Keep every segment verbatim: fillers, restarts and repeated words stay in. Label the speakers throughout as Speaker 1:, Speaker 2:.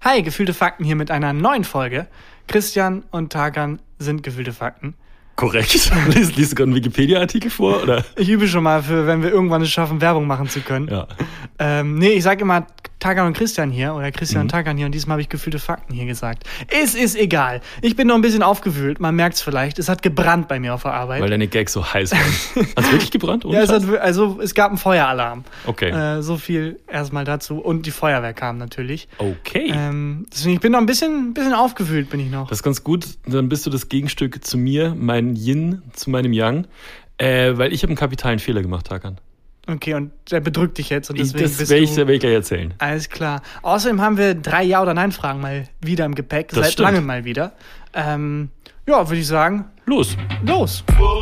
Speaker 1: Hi, Gefühlte Fakten hier mit einer neuen Folge. Christian und Tarkan sind Gefühlte Fakten.
Speaker 2: Korrekt. Liest, liest du gerade einen Wikipedia-Artikel vor? Oder?
Speaker 1: Ich übe schon mal, für, wenn wir irgendwann es schaffen, Werbung machen zu können.
Speaker 2: Ja.
Speaker 1: Ähm, nee, ich sage immer Tarkan und Christian hier oder Christian
Speaker 2: Mhm.
Speaker 1: und Tarkan hier und diesmal habe ich Gefühlte Fakten hier gesagt. Es ist egal. Ich bin noch ein bisschen aufgewühlt, man merkt es vielleicht. Es hat gebrannt bei mir auf der Arbeit.
Speaker 2: Weil deine Gags so heiß waren. Hat es wirklich gebrannt? Ohne
Speaker 1: Ja, es
Speaker 2: Scheiß?
Speaker 1: hat, also es gab einen Feueralarm.
Speaker 2: Okay.
Speaker 1: Äh, so viel erstmal dazu. Und die Feuerwehr kam natürlich.
Speaker 2: Okay.
Speaker 1: Ähm, deswegen, ich bin noch ein bisschen, bisschen aufgewühlt, bin ich noch.
Speaker 2: Das ist ganz gut. Dann bist du das Gegenstück zu mir, mein Yin zu meinem Yang. Äh, weil ich habe einen kapitalen Fehler gemacht, Tarkan.
Speaker 1: Okay, und der bedrückt dich jetzt und deswegen
Speaker 2: Das
Speaker 1: bist
Speaker 2: werde ich,
Speaker 1: du...
Speaker 2: werd ich gleich erzählen.
Speaker 1: Alles klar. Außerdem haben wir drei Ja- oder Nein-Fragen mal wieder im Gepäck.
Speaker 2: Das
Speaker 1: Seit
Speaker 2: stimmt.
Speaker 1: langem mal wieder. Ähm, ja, würde ich sagen,
Speaker 2: Los.
Speaker 1: los.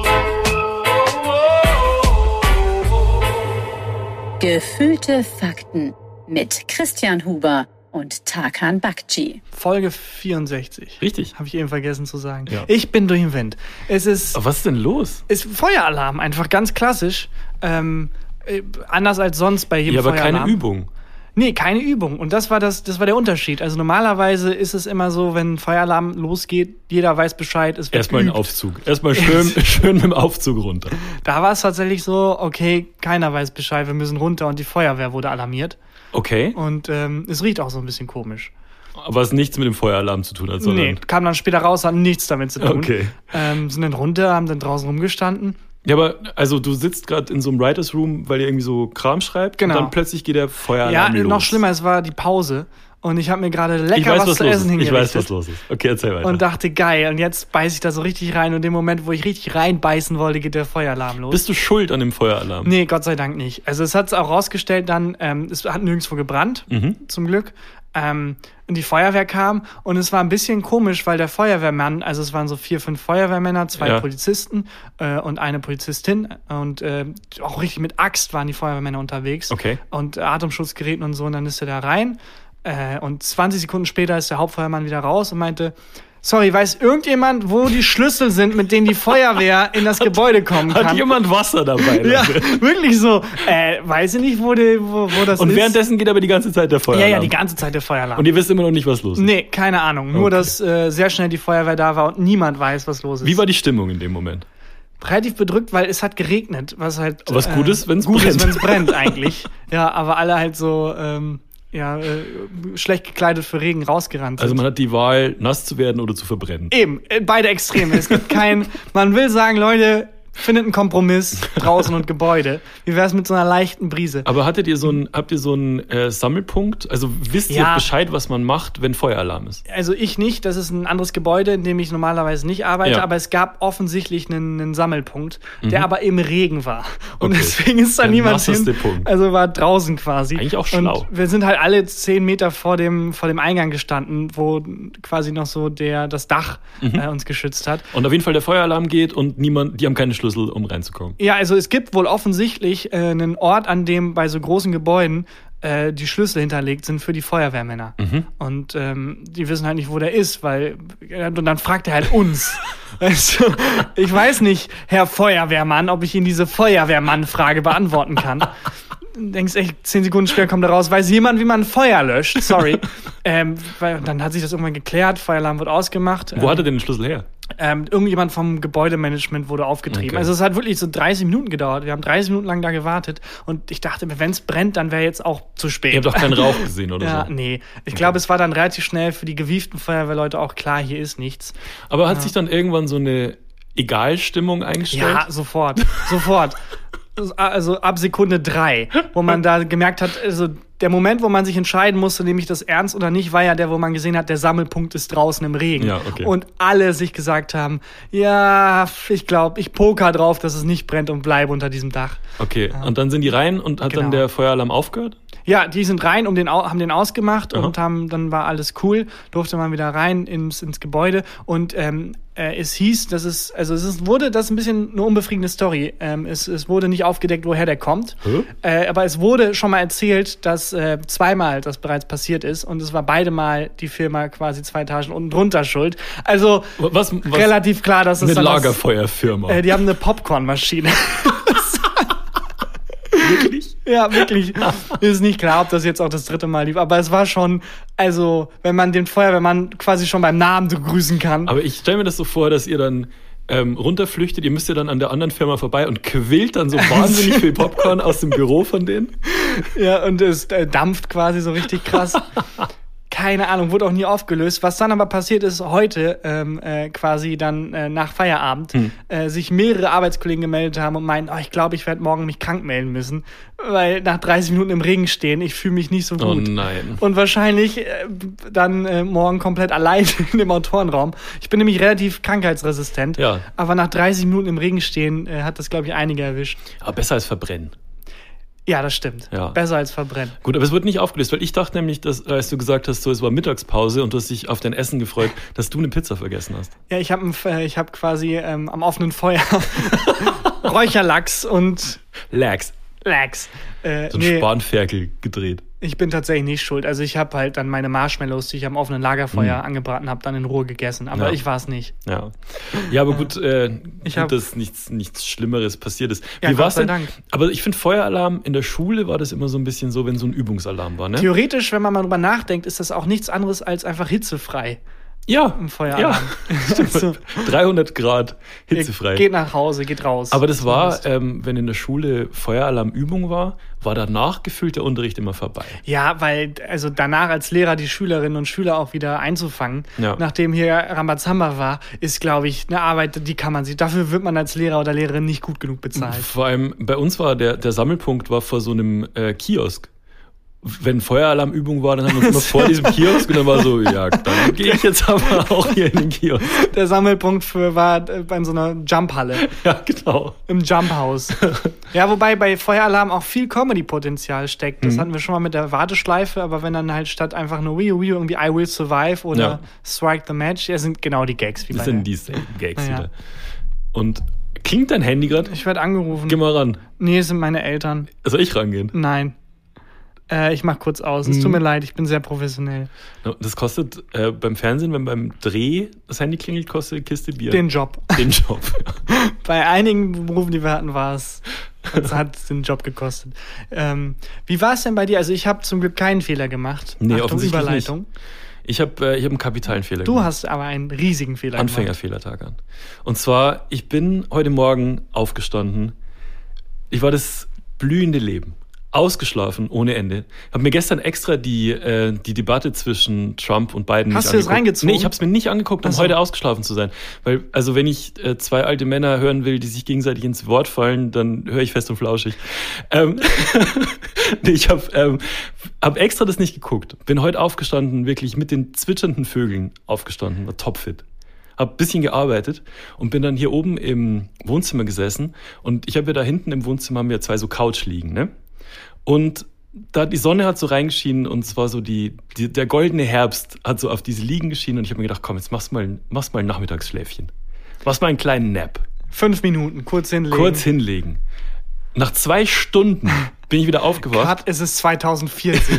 Speaker 3: Gefühlte Fakten mit Christian Huber und Tarkan Bakci.
Speaker 1: Folge vierundsechzig.
Speaker 2: Richtig.
Speaker 1: Habe ich eben vergessen zu sagen.
Speaker 2: Ja.
Speaker 1: Ich bin durch den Wind. Es ist,
Speaker 2: Aber was ist denn los?
Speaker 1: ist Feueralarm, einfach ganz klassisch. Ähm, äh, anders als sonst bei jedem
Speaker 2: Ja, aber
Speaker 1: Feueralarm.
Speaker 2: keine Übung.
Speaker 1: Nee, keine Übung. Und das war das, das war der Unterschied. Also normalerweise ist es immer so, wenn ein Feueralarm losgeht, jeder weiß Bescheid, es wird
Speaker 2: Erstmal ein
Speaker 1: geübt.
Speaker 2: Aufzug. Erstmal schön, schön mit dem Aufzug runter.
Speaker 1: Da war es tatsächlich so, okay, keiner weiß Bescheid, wir müssen runter und die Feuerwehr wurde alarmiert.
Speaker 2: Okay.
Speaker 1: Und ähm, es riecht auch so ein bisschen komisch.
Speaker 2: Aber es nichts mit dem Feueralarm zu tun hat, sondern.
Speaker 1: Nee, kam dann später raus, hat nichts damit zu tun.
Speaker 2: Okay.
Speaker 1: Ähm, sind dann runter, haben dann draußen rumgestanden.
Speaker 2: Ja, aber also du sitzt gerade in so einem Writers Room, weil ihr irgendwie so Kram schreibt
Speaker 1: Genau.
Speaker 2: und dann plötzlich geht der
Speaker 1: Ja,
Speaker 2: Feueralarm los.
Speaker 1: noch schlimmer, es war die Pause. Und ich habe mir gerade lecker
Speaker 2: Ich weiß,
Speaker 1: was,
Speaker 2: was
Speaker 1: zu
Speaker 2: los
Speaker 1: essen
Speaker 2: ist. Ich
Speaker 1: hingerichtet.
Speaker 2: weiß, was los ist. Okay, erzähl weiter.
Speaker 1: Und dachte, geil, und jetzt beiß ich da so richtig rein. Und in dem Moment, wo ich richtig reinbeißen wollte, geht der Feueralarm los.
Speaker 2: Bist du schuld an dem Feueralarm?
Speaker 1: Nee, Gott sei Dank nicht. Also es hat es auch rausgestellt dann, ähm, es hat nirgendwo gebrannt,
Speaker 2: Mhm.
Speaker 1: zum Glück. Ähm, und die Feuerwehr kam und es war ein bisschen komisch, weil der Feuerwehrmann, also es waren so vier, fünf Feuerwehrmänner, zwei
Speaker 2: Ja.
Speaker 1: Polizisten äh, und eine Polizistin und äh, auch richtig mit Axt waren die Feuerwehrmänner unterwegs.
Speaker 2: Okay.
Speaker 1: Und Atemschutzgeräten und so, und dann ist er da rein äh, und zwanzig Sekunden später ist der Hauptfeuermann wieder raus und meinte, sorry, weiß irgendjemand, wo die Schlüssel sind, mit denen die Feuerwehr in das Gebäude kommen kann?
Speaker 2: Hat jemand Wasser dabei?
Speaker 1: Ja,
Speaker 2: Leute?
Speaker 1: wirklich so. Äh, weiß ich nicht, wo, die, wo, wo das
Speaker 2: Und
Speaker 1: ist.
Speaker 2: währenddessen geht aber die ganze Zeit der
Speaker 1: ja,
Speaker 2: Feueralarm.
Speaker 1: ja, die ganze Zeit der Feueralarm.
Speaker 2: Und ihr wisst immer noch nicht, was los ist.
Speaker 1: Nee, keine Ahnung. Nur,
Speaker 2: Okay.
Speaker 1: dass äh, sehr schnell die Feuerwehr da war und niemand weiß, was los ist.
Speaker 2: Wie war die Stimmung in dem Moment?
Speaker 1: Relativ bedrückt, weil es hat geregnet. Was halt.
Speaker 2: Was gut ist, wenn's
Speaker 1: gut
Speaker 2: brennt.
Speaker 1: ist, wenn es brennt, eigentlich. Ja, aber alle halt so ähm, ja, äh, schlecht gekleidet für Regen rausgerannt sind.
Speaker 2: Also man hat die Wahl, nass zu werden oder zu verbrennen.
Speaker 1: Eben, äh, beide Extreme. Es gibt kein. Man will sagen, Leute, findet einen Kompromiss draußen und Gebäude. Wie wär's mit so einer leichten Brise?
Speaker 2: Aber hattet ihr so einen, habt ihr so einen äh, Sammelpunkt? Also wisst ihr
Speaker 1: Ja.
Speaker 2: Bescheid, was man macht, wenn Feueralarm ist?
Speaker 1: Also ich nicht, das ist ein anderes Gebäude, in dem ich normalerweise nicht arbeite,
Speaker 2: Ja.
Speaker 1: aber es gab offensichtlich einen, einen Sammelpunkt, der aber im Regen war. Und
Speaker 2: Okay.
Speaker 1: deswegen ist da
Speaker 2: Der
Speaker 1: niemand
Speaker 2: nasseste
Speaker 1: hin.
Speaker 2: Punkt.
Speaker 1: Also war draußen quasi.
Speaker 2: Eigentlich auch schlau.
Speaker 1: Und wir sind halt alle zehn Meter vor dem, vor dem Eingang gestanden, wo quasi noch so der, das Dach
Speaker 2: Mhm.
Speaker 1: äh, uns geschützt hat.
Speaker 2: Und auf jeden Fall der Feueralarm geht und niemand, die haben keine Schlüssel, um reinzukommen.
Speaker 1: Ja, also es gibt wohl offensichtlich äh, einen Ort, an dem bei so großen Gebäuden äh, die Schlüssel hinterlegt sind für die Feuerwehrmänner.
Speaker 2: Mhm.
Speaker 1: Und ähm, die wissen halt nicht, wo der ist, weil und dann fragt er halt uns. Also, ich weiß nicht, Herr Feuerwehrmann, ob ich Ihnen diese Feuerwehrmann-Frage beantworten kann. Denkst echt, zehn Sekunden später kommt er raus, weiß jemand, wie man Feuer löscht? Sorry. ähm, weil, dann hat sich das irgendwann geklärt, Feueralarm wird ausgemacht.
Speaker 2: Wo hat er denn den Schlüssel her?
Speaker 1: Ähm, irgendjemand vom Gebäudemanagement wurde aufgetrieben.
Speaker 2: Okay.
Speaker 1: Also es hat wirklich so dreißig Minuten gedauert. Wir haben dreißig Minuten lang da gewartet und ich dachte mir, wenn es brennt, dann wäre jetzt auch zu spät.
Speaker 2: Ihr habt doch keinen Rauch gesehen oder
Speaker 1: Ja,
Speaker 2: so.
Speaker 1: nee. Ich glaube, es war dann relativ schnell für die gewieften Feuerwehrleute auch klar, hier ist nichts.
Speaker 2: Aber hat sich dann irgendwann so eine Egalstimmung eingestellt?
Speaker 1: Ja, sofort. Sofort. Also ab Sekunde drei, wo man da gemerkt hat, also der Moment, wo man sich entscheiden musste, nehme ich das ernst oder nicht, war ja der, wo man gesehen hat, der Sammelpunkt ist draußen im Regen.
Speaker 2: Ja, okay.
Speaker 1: Und alle sich gesagt haben, ja, ich glaube, ich poker drauf, dass es nicht brennt und bleibe unter diesem Dach.
Speaker 2: Okay, und dann sind die rein und hat
Speaker 1: Genau.
Speaker 2: dann der Feueralarm aufgehört?
Speaker 1: Ja, die sind rein, um den, au- haben den ausgemacht
Speaker 2: Aha.
Speaker 1: und haben, dann war alles cool, durfte man wieder rein ins, ins Gebäude und ähm, äh, es hieß, dass es, also es ist, wurde, das ist ein bisschen eine unbefriedigende Story, ähm, es, es wurde nicht aufgedeckt, woher der kommt,
Speaker 2: Hä?
Speaker 1: äh, aber es wurde schon mal erzählt, dass äh, zweimal das bereits passiert ist und es war beide Mal die Firma quasi zwei Etagen unten drunter schuld. Also
Speaker 2: Was, was
Speaker 1: relativ klar, dass es
Speaker 2: eine
Speaker 1: dann das,
Speaker 2: Lagerfeuerfirma.
Speaker 1: äh, die haben eine Popcornmaschine.
Speaker 2: Wirklich?
Speaker 1: Ja, wirklich. Ist nicht klar, ob das jetzt auch das dritte Mal lief, aber es war schon, also, wenn man den Feuerwehrmann quasi schon beim Namen so grüßen kann.
Speaker 2: Aber ich stelle mir das so vor, dass ihr dann ähm, runterflüchtet, ihr müsst ja dann an der anderen Firma vorbei und quillt dann so wahnsinnig viel Popcorn aus dem Büro von denen.
Speaker 1: Ja, und es äh, dampft quasi so richtig krass. Keine Ahnung, wurde auch nie aufgelöst. Was dann aber passiert ist, heute ähm, äh, quasi dann äh, nach Feierabend hm. äh, sich mehrere Arbeitskollegen gemeldet haben und meinen, oh, ich glaube, ich werde morgen mich krank melden müssen, weil nach dreißig Minuten im Regen stehen, ich fühle mich nicht so gut.
Speaker 2: Oh nein.
Speaker 1: Und wahrscheinlich äh, dann äh, morgen komplett allein in dem Autorenraum. Ich bin nämlich relativ krankheitsresistent,
Speaker 2: ja.
Speaker 1: aber nach dreißig Minuten im Regen stehen äh, hat das, glaube ich, einige erwischt.
Speaker 2: Aber besser als verbrennen.
Speaker 1: Ja, das stimmt.
Speaker 2: Ja.
Speaker 1: Besser als verbrennen.
Speaker 2: Gut, aber es wird nicht aufgelöst, weil ich dachte nämlich, dass, als du gesagt hast, so, es war Mittagspause und du hast dich auf dein Essen gefreut, dass du eine Pizza vergessen hast.
Speaker 1: Ja, ich habe ich hab quasi ähm, am offenen Feuer Räucherlachs und
Speaker 2: Lachs.
Speaker 1: Lachs. Äh,
Speaker 2: so ein
Speaker 1: nee,
Speaker 2: Spanferkel gedreht.
Speaker 1: Ich bin tatsächlich nicht schuld. Also ich habe halt dann meine Marshmallows, die ich am offenen Lagerfeuer
Speaker 2: Mhm.
Speaker 1: angebraten habe, dann in Ruhe gegessen. Aber
Speaker 2: Ja.
Speaker 1: ich war es nicht.
Speaker 2: Ja, ja, aber gut, äh,
Speaker 1: Ich
Speaker 2: gut,
Speaker 1: hab-
Speaker 2: dass nichts, nichts Schlimmeres passiert ist.
Speaker 1: Ja,
Speaker 2: Wie
Speaker 1: Gott
Speaker 2: war's
Speaker 1: sei
Speaker 2: denn?
Speaker 1: Dank.
Speaker 2: Aber ich finde, Feueralarm in der Schule war das immer so ein bisschen so, wenn so ein Übungsalarm war, ne?
Speaker 1: Theoretisch, wenn man mal drüber nachdenkt, ist das auch nichts anderes als einfach hitzefrei
Speaker 2: Ja,
Speaker 1: im Feueralarm.
Speaker 2: ja.
Speaker 1: So.
Speaker 2: dreihundert Grad hitzefrei.
Speaker 1: Geht nach Hause, geht raus.
Speaker 2: Aber das war,
Speaker 1: Zumindest.
Speaker 2: ähm, wenn in der Schule Feueralarmübung war, war danach gefühlt der Unterricht immer vorbei.
Speaker 1: Ja, weil also danach als Lehrer die Schülerinnen und Schüler auch wieder einzufangen,
Speaker 2: Ja.
Speaker 1: nachdem hier Rambazamba war, ist, glaube ich, eine Arbeit, die kann man sich, dafür wird man als Lehrer oder Lehrerin nicht gut genug bezahlt.
Speaker 2: Vor allem bei uns war der, der Sammelpunkt war vor so einem äh, Kiosk. Wenn Feueralarmübung war, dann haben wir uns immer vor diesem Kiosk und dann war so, ja, dann gehe ich jetzt aber auch hier in den Kiosk.
Speaker 1: Der Sammelpunkt für war äh, bei so einer Jumphalle,
Speaker 2: Ja, genau.
Speaker 1: im Jumphaus. Ja, wobei bei Feueralarm auch viel Comedy-Potenzial steckt. Das
Speaker 2: Mhm.
Speaker 1: hatten wir schon mal mit der Warteschleife, aber wenn dann halt statt einfach nur Wii Wii irgendwie I Will Survive oder
Speaker 2: Ja.
Speaker 1: Strike the Match, ja, sind genau die Gags. Wie
Speaker 2: Das
Speaker 1: bei
Speaker 2: sind
Speaker 1: der-
Speaker 2: dieselben Gags
Speaker 1: Ja, ja.
Speaker 2: wieder. Und klingt dein Handy gerade?
Speaker 1: Ich werde angerufen.
Speaker 2: Geh mal ran.
Speaker 1: Nee, es sind meine Eltern.
Speaker 2: Soll ich rangehen?
Speaker 1: Nein. Äh, ich mach kurz aus. Es
Speaker 2: Mhm.
Speaker 1: tut mir leid, ich bin sehr professionell.
Speaker 2: Das kostet äh, beim Fernsehen, wenn beim Dreh das Handy klingelt, kostet eine Kiste Bier.
Speaker 1: Den Job.
Speaker 2: Den Job.
Speaker 1: Bei einigen Berufen, die wir hatten, war es, es hat den Job gekostet. Ähm, wie war es denn bei dir? Also ich habe zum Glück keinen Fehler gemacht.
Speaker 2: Nee,
Speaker 1: Achtung,
Speaker 2: offensichtlich
Speaker 1: Überleitung.
Speaker 2: Ich habe äh, ich hab einen kapitalen Fehler
Speaker 1: Du
Speaker 2: gemacht.
Speaker 1: hast aber einen riesigen Fehler gemacht.
Speaker 2: Anfängerfehlertag an. Und zwar, ich bin heute Morgen aufgestanden. Ich war das blühende Leben. Ausgeschlafen ohne Ende. Habe mir gestern extra die, äh, die Debatte zwischen Trump und Biden
Speaker 1: Hast
Speaker 2: nicht
Speaker 1: du das
Speaker 2: angeguckt.
Speaker 1: reingezogen?
Speaker 2: Nee, ich habe es mir nicht angeguckt, um
Speaker 1: Ach so.
Speaker 2: heute ausgeschlafen zu sein. Weil, also wenn ich äh, zwei alte Männer hören will, die sich gegenseitig ins Wort fallen, dann höre ich fest und flauschig. Ähm, nee, ich habe ähm, hab extra das nicht geguckt. Bin heute aufgestanden, wirklich mit den zwitschernden Vögeln aufgestanden, war topfit. Hab ein bisschen gearbeitet und bin dann hier oben im Wohnzimmer gesessen. Und ich habe ja da hinten im Wohnzimmer haben wir zwei so Couch liegen, ne? Und da die Sonne hat so reingeschienen und es war so die, die der goldene Herbst hat so auf diese Liegen geschienen und ich habe mir gedacht, komm, jetzt machst du mal, machst mal ein Nachmittagsschläfchen. Machst mal einen kleinen Nap.
Speaker 1: Fünf Minuten, kurz hinlegen.
Speaker 2: Kurz hinlegen. Nach zwei Stunden bin ich wieder aufgewacht.
Speaker 1: Gerade ist es zwanzig vierzig.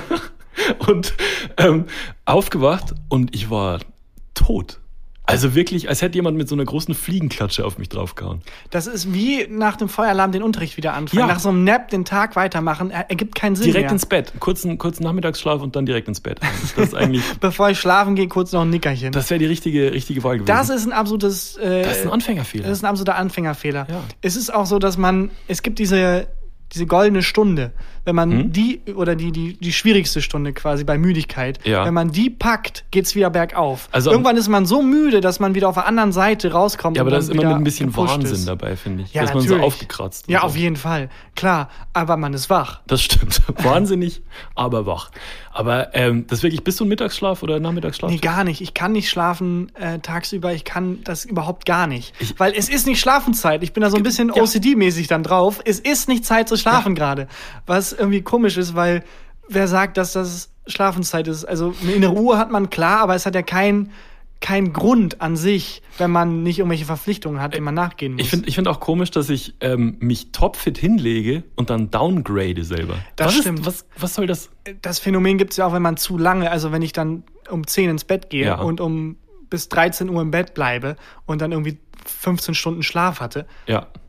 Speaker 2: Und ähm, aufgewacht und ich war tot. Also wirklich, als hätte jemand mit so einer großen Fliegenklatsche auf mich draufgehauen.
Speaker 1: Das ist wie nach dem Feueralarm den Unterricht wieder anfangen.
Speaker 2: Ja.
Speaker 1: Nach so einem Nap den Tag weitermachen, er- ergibt keinen Sinn
Speaker 2: Direkt
Speaker 1: mehr.
Speaker 2: ins Bett. Kurzen, kurzen Nachmittagsschlaf und dann direkt ins Bett. Das ist eigentlich,
Speaker 1: Bevor ich schlafen gehe, kurz noch ein Nickerchen.
Speaker 2: das wäre die richtige, richtige Wahl gewesen.
Speaker 1: Das ist ein absolutes... Äh,
Speaker 2: Das ist ein Anfängerfehler.
Speaker 1: Das ist ein absoluter Anfängerfehler.
Speaker 2: Ja.
Speaker 1: Es ist auch so, dass man, es gibt diese, diese goldene Stunde, wenn man
Speaker 2: Hm?
Speaker 1: die, oder die, die, die schwierigste Stunde quasi bei Müdigkeit,
Speaker 2: Ja.
Speaker 1: wenn man die packt, geht's wieder bergauf.
Speaker 2: Also-
Speaker 1: Irgendwann ist man so müde, dass man wieder auf der anderen Seite rauskommt.
Speaker 2: Ja, aber
Speaker 1: und
Speaker 2: da
Speaker 1: dann
Speaker 2: ist immer
Speaker 1: wieder
Speaker 2: mit ein bisschen
Speaker 1: gepusht
Speaker 2: Wahnsinn
Speaker 1: ist.
Speaker 2: dabei, finde ich.
Speaker 1: Ja,
Speaker 2: dass man so
Speaker 1: natürlich.
Speaker 2: aufgekratzt
Speaker 1: Ja,
Speaker 2: und
Speaker 1: auf
Speaker 2: so.
Speaker 1: jeden Fall. Klar, aber man ist wach.
Speaker 2: Das stimmt. Wahnsinnig, aber wach. Aber ähm, das wirklich, bist du ein Mittagsschlaf oder Nachmittagsschlaf?
Speaker 1: Nee, gar nicht. Ich kann nicht schlafen äh, tagsüber. Ich kann das überhaupt gar nicht. Weil es ist nicht Schlafenszeit. Ich bin da so ein bisschen
Speaker 2: Ja.
Speaker 1: O C D-mäßig dann drauf. Es ist nicht Zeit zu schlafen gerade. Was irgendwie komisch ist, weil wer sagt, dass das Schlafenszeit ist? Also eine innere Uhr hat man, klar, aber es hat ja keinen kein Grund an sich, wenn man nicht irgendwelche Verpflichtungen hat, denen man nachgehen muss.
Speaker 2: Ich finde ich find auch komisch, dass ich ähm, mich topfit hinlege und dann downgrade selber.
Speaker 1: Das
Speaker 2: was
Speaker 1: stimmt.
Speaker 2: Ist, was, was soll das?
Speaker 1: Das Phänomen gibt es ja auch, wenn man zu lange, also wenn ich dann um zehn ins Bett gehe
Speaker 2: Ja.
Speaker 1: und um bis dreizehn Uhr im Bett bleibe und dann irgendwie fünfzehn Stunden Schlaf hatte,
Speaker 2: Ja.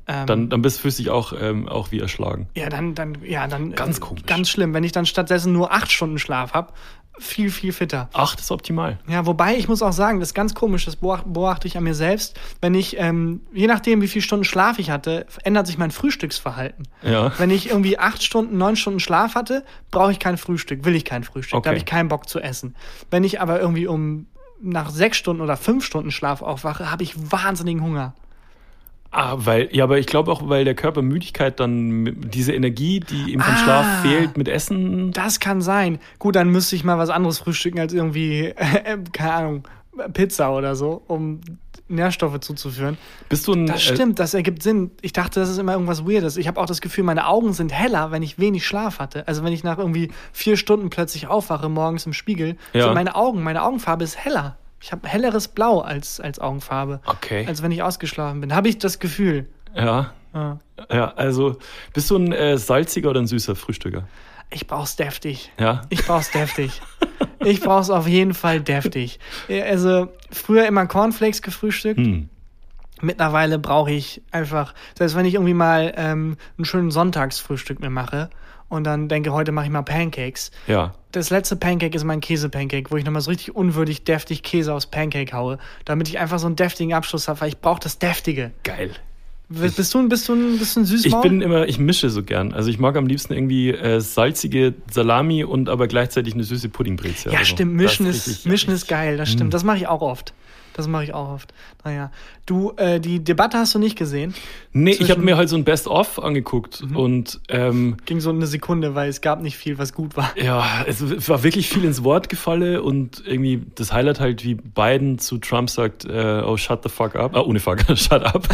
Speaker 1: Ähm,
Speaker 2: Dann, dann bist, fühlst du dich auch, ähm, auch wie erschlagen.
Speaker 1: Ja, dann, dann, ja, dann.
Speaker 2: Ganz
Speaker 1: äh,
Speaker 2: komisch.
Speaker 1: Ganz schlimm. Wenn ich dann stattdessen nur acht Stunden Schlaf habe, viel, viel fitter.
Speaker 2: Acht ist optimal.
Speaker 1: Ja, wobei ich muss auch sagen, das ist ganz komisch, das beobacht- beobachte ich an mir selbst. Wenn ich, ähm, je nachdem, wie viele Stunden Schlaf ich hatte, ändert sich mein Frühstücksverhalten.
Speaker 2: Ja.
Speaker 1: Wenn ich irgendwie acht Stunden, neun Stunden Schlaf hatte, brauche ich kein Frühstück, will ich kein Frühstück,
Speaker 2: Okay.
Speaker 1: da habe ich keinen Bock zu essen. Wenn ich aber irgendwie um nach sechs Stunden oder fünf Stunden Schlaf aufwache, habe ich wahnsinnigen Hunger.
Speaker 2: Ah, weil, ja, aber ich glaube auch, weil der Körper Müdigkeit dann diese Energie, die ihm vom
Speaker 1: Ah.
Speaker 2: Schlaf fehlt, mit Essen.
Speaker 1: Das kann sein. Gut, dann müsste ich mal was anderes frühstücken als irgendwie, äh, keine Ahnung, Pizza oder so, um Nährstoffe zuzuführen.
Speaker 2: Bist du ein.
Speaker 1: Das stimmt, das ergibt Sinn. Ich dachte, das ist immer irgendwas Weirdes. Ich habe auch das Gefühl, meine Augen sind heller, wenn ich wenig Schlaf hatte. Also wenn ich nach irgendwie vier Stunden plötzlich aufwache, morgens im Spiegel,
Speaker 2: Ja.
Speaker 1: sind meine Augen, meine Augenfarbe ist heller. Ich habe helleres Blau als, als Augenfarbe.
Speaker 2: Okay.
Speaker 1: Als wenn ich ausgeschlafen bin. Habe ich das Gefühl.
Speaker 2: Äh, ja.
Speaker 1: Ja.
Speaker 2: Ja, also bist du ein äh, salziger oder ein süßer Frühstücker?
Speaker 1: Ich brauch's deftig.
Speaker 2: Ja.
Speaker 1: Ich brauch's deftig. Ich brauch's auf jeden Fall deftig. Also früher immer Cornflakes gefrühstückt.
Speaker 2: Hm.
Speaker 1: Mittlerweile brauche ich einfach, selbst wenn ich irgendwie mal ähm, einen schönen Sonntagsfrühstück mir mache und dann denke, heute mache ich mal Pancakes.
Speaker 2: Ja.
Speaker 1: Das letzte Pancake ist mein Käse-Pancake, wo ich nochmal so richtig unwürdig deftig Käse aufs Pancake haue, damit ich einfach so einen deftigen Abschluss habe, weil ich brauche das Deftige.
Speaker 2: Geil.
Speaker 1: Bist, bist, du, ein- bist, du ein, bist du ein
Speaker 2: Ich
Speaker 1: Süßmaul?
Speaker 2: bin immer, ich mische so gern. Also ich mag am liebsten irgendwie äh, salzige Salami und aber gleichzeitig eine süße Puddingbrezel.
Speaker 1: Ja,
Speaker 2: oder so.
Speaker 1: stimmt. Mischen
Speaker 2: Das
Speaker 1: ist,
Speaker 2: richtig-
Speaker 1: Mischen ist geil, das stimmt.
Speaker 2: Mm.
Speaker 1: Das mache ich auch oft. Das mache ich auch oft. Naja. Du, äh, die Debatte hast du nicht gesehen.
Speaker 2: Nee, ich habe
Speaker 1: zwischen-
Speaker 2: mir halt so ein Best-of angeguckt und ähm,
Speaker 1: Ging so eine Sekunde, weil es gab nicht viel, was gut war.
Speaker 2: ja, es war wirklich viel ins Wort gefallen und irgendwie das Highlight halt, wie Biden zu Trump sagt, äh, oh, shut the fuck up. Ah, ohne fuck, shut up.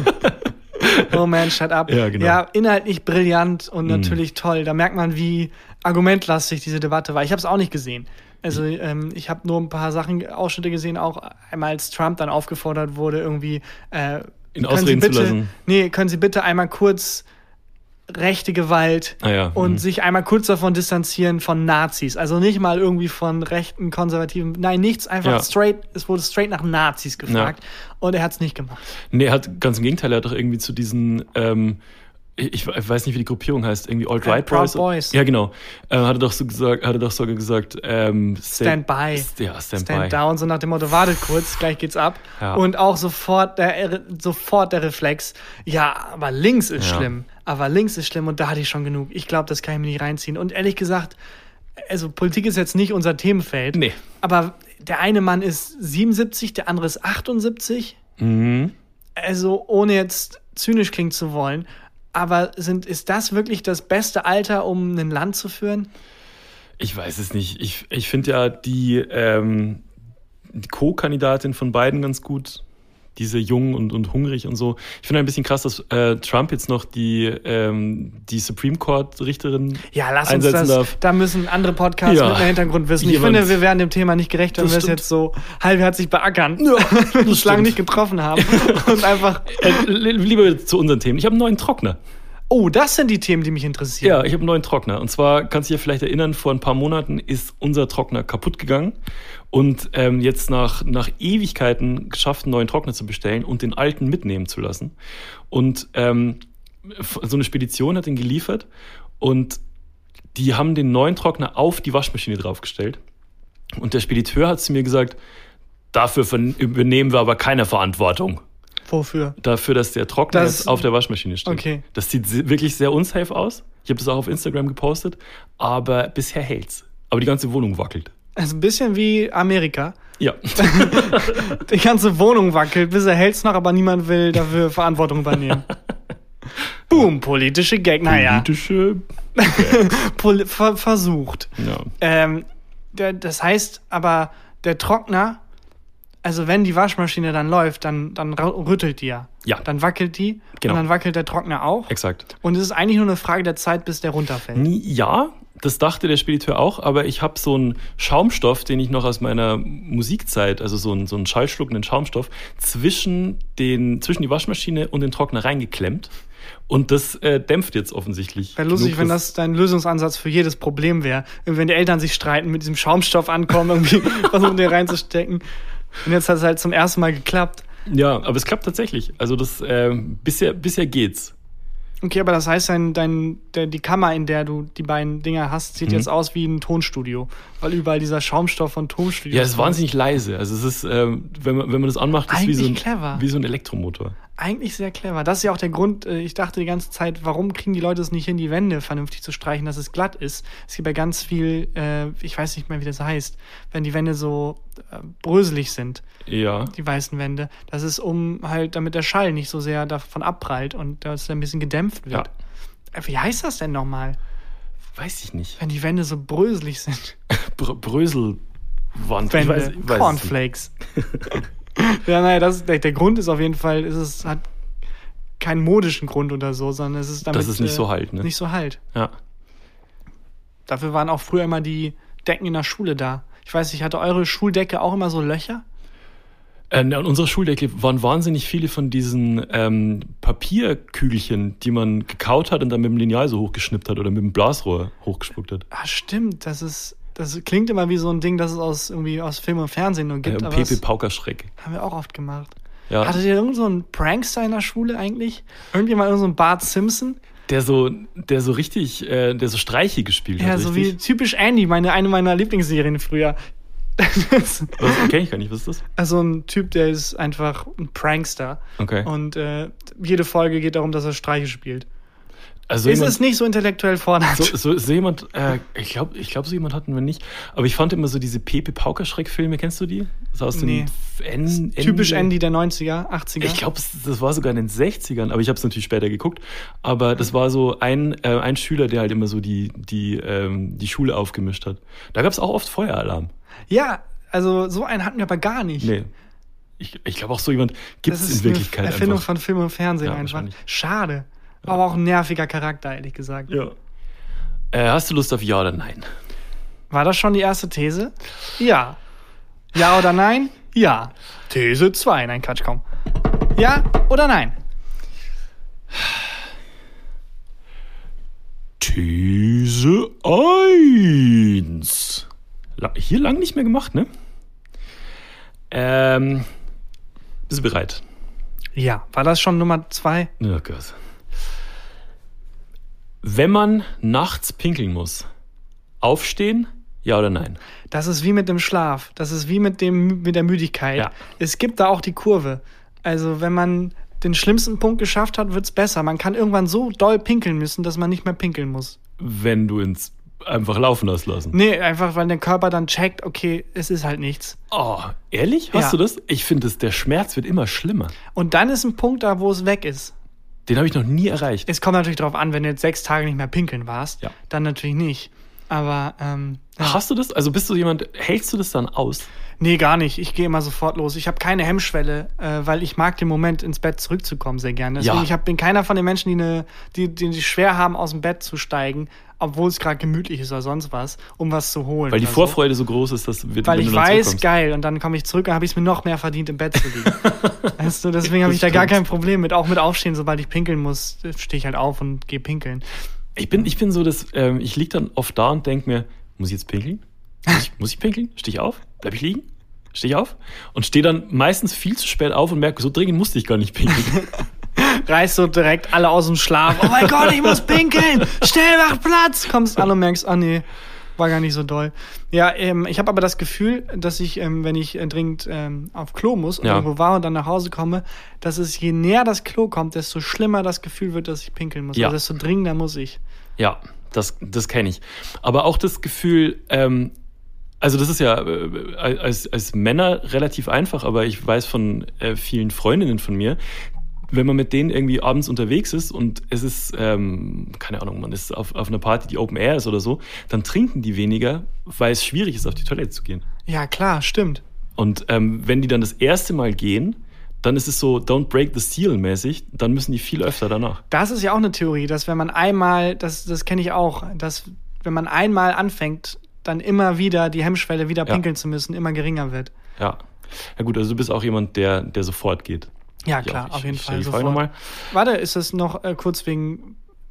Speaker 1: Oh man, shut up.
Speaker 2: Ja, genau.
Speaker 1: Ja, inhaltlich brillant und
Speaker 2: Mm.
Speaker 1: natürlich toll. Da merkt man, wie argumentlastig diese Debatte war. Ich habe es auch nicht gesehen. Also ähm, ich habe nur ein paar Sachen, Ausschnitte gesehen, auch einmal als Trump dann aufgefordert wurde, irgendwie äh,
Speaker 2: Ihn
Speaker 1: können
Speaker 2: ausreden
Speaker 1: Sie
Speaker 2: zu
Speaker 1: bitte,
Speaker 2: lassen.
Speaker 1: Nee, können Sie bitte einmal kurz rechte Gewalt
Speaker 2: Ah ja,
Speaker 1: und
Speaker 2: mhm.
Speaker 1: sich einmal kurz davon distanzieren von Nazis. Also nicht mal irgendwie von rechten, konservativen, nein, nichts, einfach
Speaker 2: Ja.
Speaker 1: straight, es wurde straight nach Nazis gefragt und er hat es nicht gemacht.
Speaker 2: Nee, er hat ganz im Gegenteil, er hat doch irgendwie zu diesen, ähm, ich, ich weiß nicht, wie die Gruppierung heißt, irgendwie Alt-Right
Speaker 1: Äh, Proud
Speaker 2: Boys.
Speaker 1: Boys.
Speaker 2: Ja, genau. Äh, hat er doch so gesagt, hat er doch sogar gesagt, ähm, stay-
Speaker 1: Stand by.
Speaker 2: St- Ja, stand,
Speaker 1: Stand
Speaker 2: by.
Speaker 1: down, so nach dem Motto, wartet kurz, gleich geht's ab.
Speaker 2: Ja.
Speaker 1: Und auch sofort der, sofort der Reflex, ja, aber links ist
Speaker 2: Ja.
Speaker 1: schlimm. Aber links ist schlimm und da hatte ich schon genug. Ich glaube, das kann ich mir nicht reinziehen. Und ehrlich gesagt, also Politik ist jetzt nicht unser Themenfeld.
Speaker 2: Nee.
Speaker 1: Aber der eine Mann ist siebenundsiebzig, der andere ist achtundsiebzig.
Speaker 2: Mhm.
Speaker 1: Also ohne jetzt zynisch klingen zu wollen. Aber sind, ist das wirklich das beste Alter, um ein Land zu führen?
Speaker 2: Ich weiß es nicht. Ich, ich finde ja die, ähm, die Co-Kandidatin von Biden ganz gut. Diese jung und, und hungrig und so. Ich finde ein bisschen krass, dass äh, Trump jetzt noch die, ähm, die Supreme Court-Richterin
Speaker 1: Ja, lass uns
Speaker 2: einsetzen
Speaker 1: das,
Speaker 2: darf.
Speaker 1: da müssen andere Podcasts
Speaker 2: Ja.
Speaker 1: mit mehr Hintergrund wissen. Ich
Speaker 2: Jemand-
Speaker 1: finde, wir werden dem Thema nicht gerecht, wenn
Speaker 2: Das
Speaker 1: wir es
Speaker 2: stimmt.
Speaker 1: jetzt so halbherzig beackern,
Speaker 2: Ja,
Speaker 1: wenn wir uns lange
Speaker 2: stimmt.
Speaker 1: nicht getroffen haben und einfach,
Speaker 2: Äh, li- lieber zu unseren Themen. Ich habe einen neuen Trockner.
Speaker 1: oh, das sind die Themen, die mich interessieren.
Speaker 2: Ja, ich habe einen neuen Trockner. Und zwar, kannst du dir vielleicht erinnern, vor ein paar Monaten ist unser Trockner kaputt gegangen. Und ähm, jetzt nach, nach Ewigkeiten geschafft, einen neuen Trockner zu bestellen und den alten mitnehmen zu lassen. Und ähm, f- so eine Spedition hat den geliefert und die haben den neuen Trockner auf die Waschmaschine draufgestellt. Und der Spediteur hat zu mir gesagt, dafür ver- übernehmen wir aber keine Verantwortung.
Speaker 1: Wofür?
Speaker 2: Dafür, dass der Trockner
Speaker 1: Das-
Speaker 2: jetzt auf der Waschmaschine steht.
Speaker 1: Okay.
Speaker 2: Das sieht se- wirklich sehr unsafe aus. Ich habe das auch auf Instagram gepostet, aber bisher hält's. Aber die ganze Wohnung wackelt.
Speaker 1: Also ein bisschen wie Amerika.
Speaker 2: Ja.
Speaker 1: Die ganze Wohnung wackelt, bis er hält's noch, aber niemand will dafür Verantwortung übernehmen. Boom, politische Gag. Naja,
Speaker 2: Politische.
Speaker 1: Pol ver versucht.
Speaker 2: Ja.
Speaker 1: Ähm, der, das heißt aber, der Trockner, also wenn die Waschmaschine dann läuft, dann, dann ra- rüttelt die ja.
Speaker 2: Ja.
Speaker 1: Dann wackelt die
Speaker 2: Genau.
Speaker 1: und dann wackelt der Trockner auch.
Speaker 2: Exakt.
Speaker 1: Und es ist eigentlich nur eine Frage der Zeit, bis der runterfällt.
Speaker 2: Nie- Ja, das dachte der Spediteur auch, aber ich habe so einen Schaumstoff, den ich noch aus meiner Musikzeit, also so einen, so einen schallschluckenden Schaumstoff, zwischen, den, zwischen die Waschmaschine und den Trockner reingeklemmt. Und das äh, dämpft jetzt offensichtlich.
Speaker 1: Wäre lustig,
Speaker 2: genug,
Speaker 1: wenn
Speaker 2: dass-
Speaker 1: das dein Lösungsansatz für jedes Problem wäre. Wenn die Eltern sich streiten, mit diesem Schaumstoff ankommen, irgendwie versuchen, den reinzustecken. Und jetzt hat es halt zum ersten Mal geklappt.
Speaker 2: Ja, aber es klappt tatsächlich. Also das äh, bisher, bisher geht's.
Speaker 1: Okay, aber das heißt, dein, dein, der, die Kammer, in der du die beiden Dinger hast, sieht mhm. jetzt aus wie ein Tonstudio, weil überall dieser Schaumstoff von Tonstudios.
Speaker 2: Ja, es ist wahnsinnig leise. Also es ist, ähm, wenn man wenn man das anmacht, ist es wie so ein
Speaker 1: clever.
Speaker 2: wie so ein Elektromotor.
Speaker 1: Eigentlich sehr clever. Das ist ja auch der Grund, ich dachte die ganze Zeit, warum kriegen die Leute es nicht hin, die Wände vernünftig zu streichen, dass es glatt ist. Es gibt ja ganz viel, äh, ich weiß nicht mehr, wie das heißt, wenn die Wände so äh, bröselig sind.
Speaker 2: Ja.
Speaker 1: Die weißen Wände. Das ist um halt, damit der Schall nicht so sehr davon abprallt und dass er ein bisschen gedämpft wird. Ja. Wie heißt das denn nochmal?
Speaker 2: Weiß ich nicht.
Speaker 1: Wenn die Wände so bröselig sind.
Speaker 2: Br- Bröselwand.
Speaker 1: Wände.
Speaker 2: Ich weiß, ich weiß
Speaker 1: Cornflakes. Ja, naja, das, der, der Grund ist auf jeden Fall, ist es hat keinen modischen Grund oder so, sondern es ist damit...
Speaker 2: Das ist nicht
Speaker 1: äh,
Speaker 2: so halt, ne?
Speaker 1: Nicht so halt.
Speaker 2: Ja.
Speaker 1: Dafür waren auch früher immer die Decken in der Schule da. Ich weiß nicht, hatte eure Schuldecke auch immer so Löcher?
Speaker 2: Äh, an unserer Schuldecke waren wahnsinnig viele von diesen ähm, Papierkügelchen, die man gekaut hat und dann mit dem Lineal so hochgeschnippt hat oder mit dem Blasrohr hochgespuckt hat.
Speaker 1: Ah, stimmt, das ist... Das klingt immer wie so ein Ding, das es aus, irgendwie aus Film und Fernsehen nur gibt.
Speaker 2: Äh,
Speaker 1: aber
Speaker 2: Pepe Paukerschreck.
Speaker 1: Haben wir auch oft gemacht.
Speaker 2: Ja.
Speaker 1: Hattet ihr irgend so einen Prankster in der Schule eigentlich? Irgendjemand, irgend so ein Bart Simpson?
Speaker 2: Der so, der so richtig, äh, der so Streiche gespielt
Speaker 1: ja,
Speaker 2: hat.
Speaker 1: Ja, so
Speaker 2: richtig?
Speaker 1: wie typisch Andy, meine, eine meiner Lieblingsserien früher.
Speaker 2: Was? Kenn ich gar nicht, was ist das?
Speaker 1: Also ein Typ, der ist einfach ein Prankster.
Speaker 2: Okay.
Speaker 1: Und äh, jede Folge geht darum, dass er Streiche spielt.
Speaker 2: Also
Speaker 1: ist
Speaker 2: jemand,
Speaker 1: es nicht so intellektuell fordernd?
Speaker 2: So, so, so jemand, äh, ich glaube, ich glaub, so jemand hatten wir nicht. Aber ich fand immer so diese Pepe Paukerschreck-Filme, kennst du die? So aus
Speaker 1: nee.
Speaker 2: den N-
Speaker 1: Typisch Andy der neunziger, achtziger.
Speaker 2: Ich glaube, das war sogar in den sechzigern, aber ich habe es natürlich später geguckt. Aber das war so ein, äh, ein Schüler, der halt immer so die, die, ähm, die Schule aufgemischt hat. Da gab es auch oft Feueralarm.
Speaker 1: Ja, also so einen hatten wir aber gar nicht.
Speaker 2: Nee. Ich, ich glaube auch so jemand gibt es in Wirklichkeit
Speaker 1: eine Erfindung
Speaker 2: einfach.
Speaker 1: von Film und Fernsehen
Speaker 2: Ja,
Speaker 1: einfach. Schade. Ja. Aber auch ein nerviger Charakter, ehrlich gesagt.
Speaker 2: Ja. Äh, hast du Lust auf Ja oder Nein?
Speaker 1: War das schon die erste These? Ja. Ja oder nein? Ja. These zwei. Nein, Quatsch, komm. Ja oder nein?
Speaker 2: These eins. Hier lang nicht mehr gemacht, ne? Ähm, bist du bereit?
Speaker 1: Ja. War das schon Nummer zwei?
Speaker 2: Oh Gott. Wenn man nachts pinkeln muss, aufstehen, ja oder nein?
Speaker 1: Das ist wie mit dem Schlaf. Das ist wie mit, dem, mit der Müdigkeit.
Speaker 2: Ja.
Speaker 1: Es gibt da auch die Kurve. Also wenn man den schlimmsten Punkt geschafft hat, wird's besser. Man kann irgendwann so doll pinkeln müssen, dass man nicht mehr pinkeln muss.
Speaker 2: Wenn du ins einfach laufen hast lassen.
Speaker 1: Nee, einfach weil der Körper dann checkt, okay, es ist halt nichts.
Speaker 2: Oh, ehrlich? Hast
Speaker 1: ja.
Speaker 2: du das? Ich finde, der Schmerz wird immer schlimmer.
Speaker 1: Und dann ist ein Punkt da, wo es weg ist.
Speaker 2: Den habe ich noch nie erreicht.
Speaker 1: Es kommt natürlich darauf an, wenn du jetzt sechs Tage nicht mehr pinkeln warst,
Speaker 2: ja.
Speaker 1: dann natürlich nicht. Aber, ähm... Ja.
Speaker 2: Hast du das? Also bist du jemand, hältst du das dann aus?
Speaker 1: Nee, gar nicht. Ich gehe immer sofort los. Ich habe keine Hemmschwelle, äh, weil ich mag den Moment, ins Bett zurückzukommen sehr gerne. Deswegen,
Speaker 2: ja.
Speaker 1: ich hab, bin keiner von den Menschen, die, eine, die, die, die schwer haben, aus dem Bett zu steigen, obwohl es gerade gemütlich ist oder sonst was, um was zu holen.
Speaker 2: Weil die
Speaker 1: so.
Speaker 2: Vorfreude so groß ist, dass wir
Speaker 1: Weil ich weiß, geil, und dann komme ich zurück und habe ich es mir noch mehr verdient, im Bett zu liegen. Weißt du, deswegen habe ich da gar kein Problem mit. Auch mit Aufstehen, sobald ich pinkeln muss, stehe ich halt auf und gehe pinkeln.
Speaker 2: Ich bin, ich bin so, dass ähm, ich liege dann oft da und denke mir, muss ich jetzt pinkeln? Muss ich, muss ich pinkeln? Stehe ich auf? Bleib ich liegen? Stehe ich auf? Und stehe dann meistens viel zu spät auf und merke, so dringend musste ich gar nicht pinkeln.
Speaker 1: Reißt so direkt alle aus dem Schlaf. Oh mein Gott, ich muss pinkeln! Schnell, mach Platz! Kommst an und merkst, ah nee, war gar nicht so doll. Ja, ähm, ich habe aber das Gefühl, dass ich, ähm, wenn ich äh, dringend ähm, auf Klo muss und
Speaker 2: ja.
Speaker 1: irgendwo war und dann nach Hause komme, dass es je näher das Klo kommt, desto schlimmer das Gefühl wird, dass ich pinkeln muss.
Speaker 2: Ja.
Speaker 1: Also desto dringender muss ich.
Speaker 2: Ja, das, das kenne ich. Aber auch das Gefühl, ähm, also das ist ja äh, als, als Männer relativ einfach, aber ich weiß von äh, vielen Freundinnen von mir, wenn man mit denen irgendwie abends unterwegs ist und es ist, ähm, keine Ahnung, man ist auf, auf einer Party, die Open Air ist oder so, dann trinken die weniger, weil es schwierig ist, auf die Toilette zu gehen.
Speaker 1: Ja, klar, stimmt.
Speaker 2: Und ähm, wenn die dann das erste Mal gehen, dann ist es so don't break the seal mäßig, dann müssen die viel öfter danach.
Speaker 1: Das ist ja auch eine Theorie, dass wenn man einmal, das, das kenne ich auch, dass wenn man einmal anfängt, dann immer wieder die Hemmschwelle, wieder
Speaker 2: ja.
Speaker 1: pinkeln zu müssen, immer geringer wird.
Speaker 2: Ja. Ja gut, also du bist auch jemand, der, der sofort geht.
Speaker 1: Ja, klar,
Speaker 2: ich,
Speaker 1: auf jeden
Speaker 2: ich,
Speaker 1: Fall.
Speaker 2: Ich
Speaker 1: sofort.
Speaker 2: noch mal.
Speaker 1: Warte, ist das noch äh, kurz wegen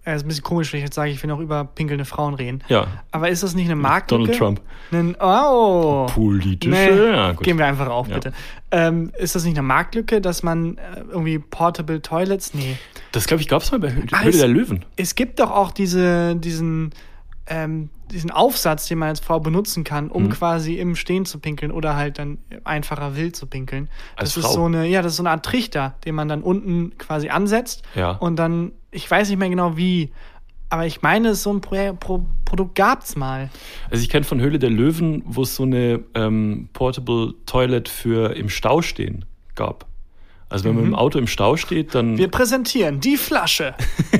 Speaker 1: äh, ist ein bisschen komisch, wenn ich jetzt sage, ich will noch über pinkelnde Frauen reden.
Speaker 2: Ja.
Speaker 1: Aber ist das nicht eine Marktlücke?
Speaker 2: Donald Trump.
Speaker 1: Ein, oh.
Speaker 2: Politische,
Speaker 1: Nee,
Speaker 2: ja, gut.
Speaker 1: gehen wir einfach auf,
Speaker 2: Ja.
Speaker 1: bitte. Ähm, ist das nicht eine Marktlücke, dass man äh, irgendwie Portable Toilets? Nee.
Speaker 2: Das, glaube ich, gab es mal bei Höhle
Speaker 1: Ah,
Speaker 2: Höhle
Speaker 1: es-
Speaker 2: der Löwen.
Speaker 1: Es gibt doch auch diese, diesen, ähm, diesen Aufsatz, den man als Frau benutzen kann, um
Speaker 2: Mhm.
Speaker 1: quasi im Stehen zu pinkeln oder halt dann einfacher wild zu pinkeln.
Speaker 2: Als
Speaker 1: das
Speaker 2: Frau?
Speaker 1: ist so eine, ja, das ist so eine Art Trichter, den man dann unten quasi ansetzt
Speaker 2: Ja.
Speaker 1: und dann, ich weiß nicht mehr genau wie, aber ich meine, so ein Pro Pro Produkt gab's mal.
Speaker 2: Also ich kenne von Höhle der Löwen, wo es so eine ähm, Portable Toilet für im Stau stehen gab. Also wenn man im Auto im Stau steht, dann...
Speaker 1: Wir präsentieren die Flasche.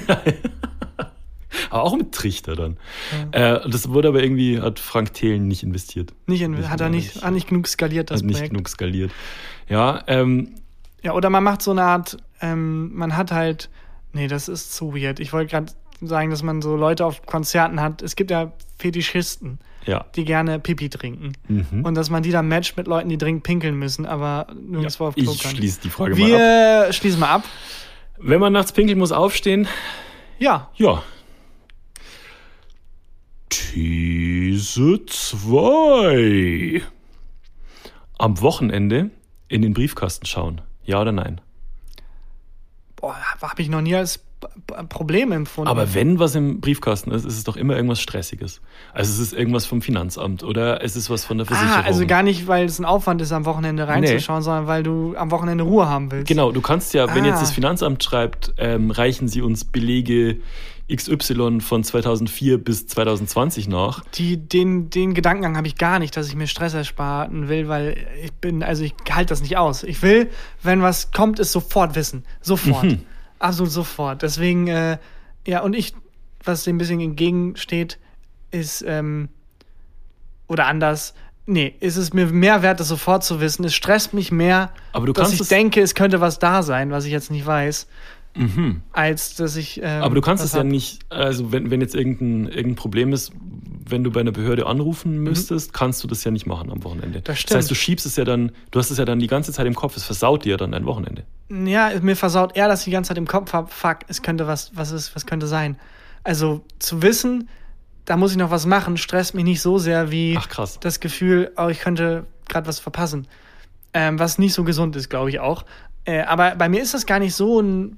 Speaker 2: aber auch mit Trichter dann. Äh, das wurde aber irgendwie, hat Frank Thelen nicht investiert.
Speaker 1: Nicht in,
Speaker 2: Nicht
Speaker 1: hat er
Speaker 2: genau,
Speaker 1: nicht,
Speaker 2: nicht.
Speaker 1: hat nicht genug skaliert, das
Speaker 2: Hat nicht
Speaker 1: Projekt.
Speaker 2: genug skaliert. Ja, ähm,
Speaker 1: Ja, oder man macht so eine Art, ähm, man hat halt, nee, das ist zu weird. Ich wollte gerade sagen, dass man so Leute auf Konzerten hat. Es gibt ja Fetischisten,
Speaker 2: ja.
Speaker 1: die gerne Pipi trinken.
Speaker 2: Mhm.
Speaker 1: Und dass man die dann matcht mit Leuten, die dringend pinkeln müssen, aber nirgendwo auf Klo
Speaker 2: Ich
Speaker 1: kann.
Speaker 2: schließe die Frage mal ab.
Speaker 1: Wir schließen mal ab.
Speaker 2: Wenn man nachts pinkeln muss, aufstehen,
Speaker 1: Ja,
Speaker 2: ja. These zwei. Am Wochenende in den Briefkasten schauen. Ja oder nein?
Speaker 1: boah, habe ich noch nie als P- P- Problem empfunden.
Speaker 2: Aber wenn was im Briefkasten ist, ist es doch immer irgendwas Stressiges. Also es ist irgendwas vom Finanzamt oder es ist was von der Versicherung.
Speaker 1: Ah, also gar nicht, weil es ein Aufwand ist, am Wochenende reinzuschauen, sondern weil du am Wochenende Ruhe haben willst.
Speaker 2: Genau, du kannst ja, wenn
Speaker 1: Ah.
Speaker 2: jetzt das Finanzamt schreibt, ähm, reichen Sie uns Belege X Y von zweitausendvier bis zweitausendzwanzig nach.
Speaker 1: Die, den, den Gedankengang habe ich gar nicht, dass ich mir Stress ersparen will, weil ich bin, also ich halte das nicht aus. Ich will, wenn was kommt, es sofort wissen. Sofort.
Speaker 2: Mhm.
Speaker 1: Absolut sofort. Deswegen, äh, ja, und ich, was dem ein bisschen entgegensteht, ist, ähm, oder anders, nee, ist es mir mehr wert, das sofort zu wissen. Es stresst mich mehr,
Speaker 2: Aber du
Speaker 1: dass
Speaker 2: kannst
Speaker 1: ich
Speaker 2: es-
Speaker 1: denke, es könnte was da sein, was ich jetzt nicht weiß,
Speaker 2: Mhm.
Speaker 1: als dass ich. Ähm,
Speaker 2: Aber du kannst
Speaker 1: was
Speaker 2: es ja
Speaker 1: hab.
Speaker 2: nicht, also wenn, wenn jetzt irgendein, irgendein Problem ist, wenn du bei einer Behörde anrufen müsstest, kannst du das ja nicht machen am Wochenende.
Speaker 1: Das stimmt.
Speaker 2: Das heißt, du schiebst es ja dann, du hast es ja dann die ganze Zeit im Kopf, es versaut dir ja dann dein Wochenende.
Speaker 1: Ja, mir versaut eher, dass ich die ganze Zeit im Kopf habe, fuck, es könnte was, was ist, was könnte sein. Also zu wissen, da muss ich noch was machen, stresst mich nicht so sehr wie
Speaker 2: Ach, krass.
Speaker 1: das Gefühl, oh, ich könnte gerade was verpassen. Ähm, was nicht so gesund ist, glaube ich auch. Äh, aber bei mir ist das gar nicht so ein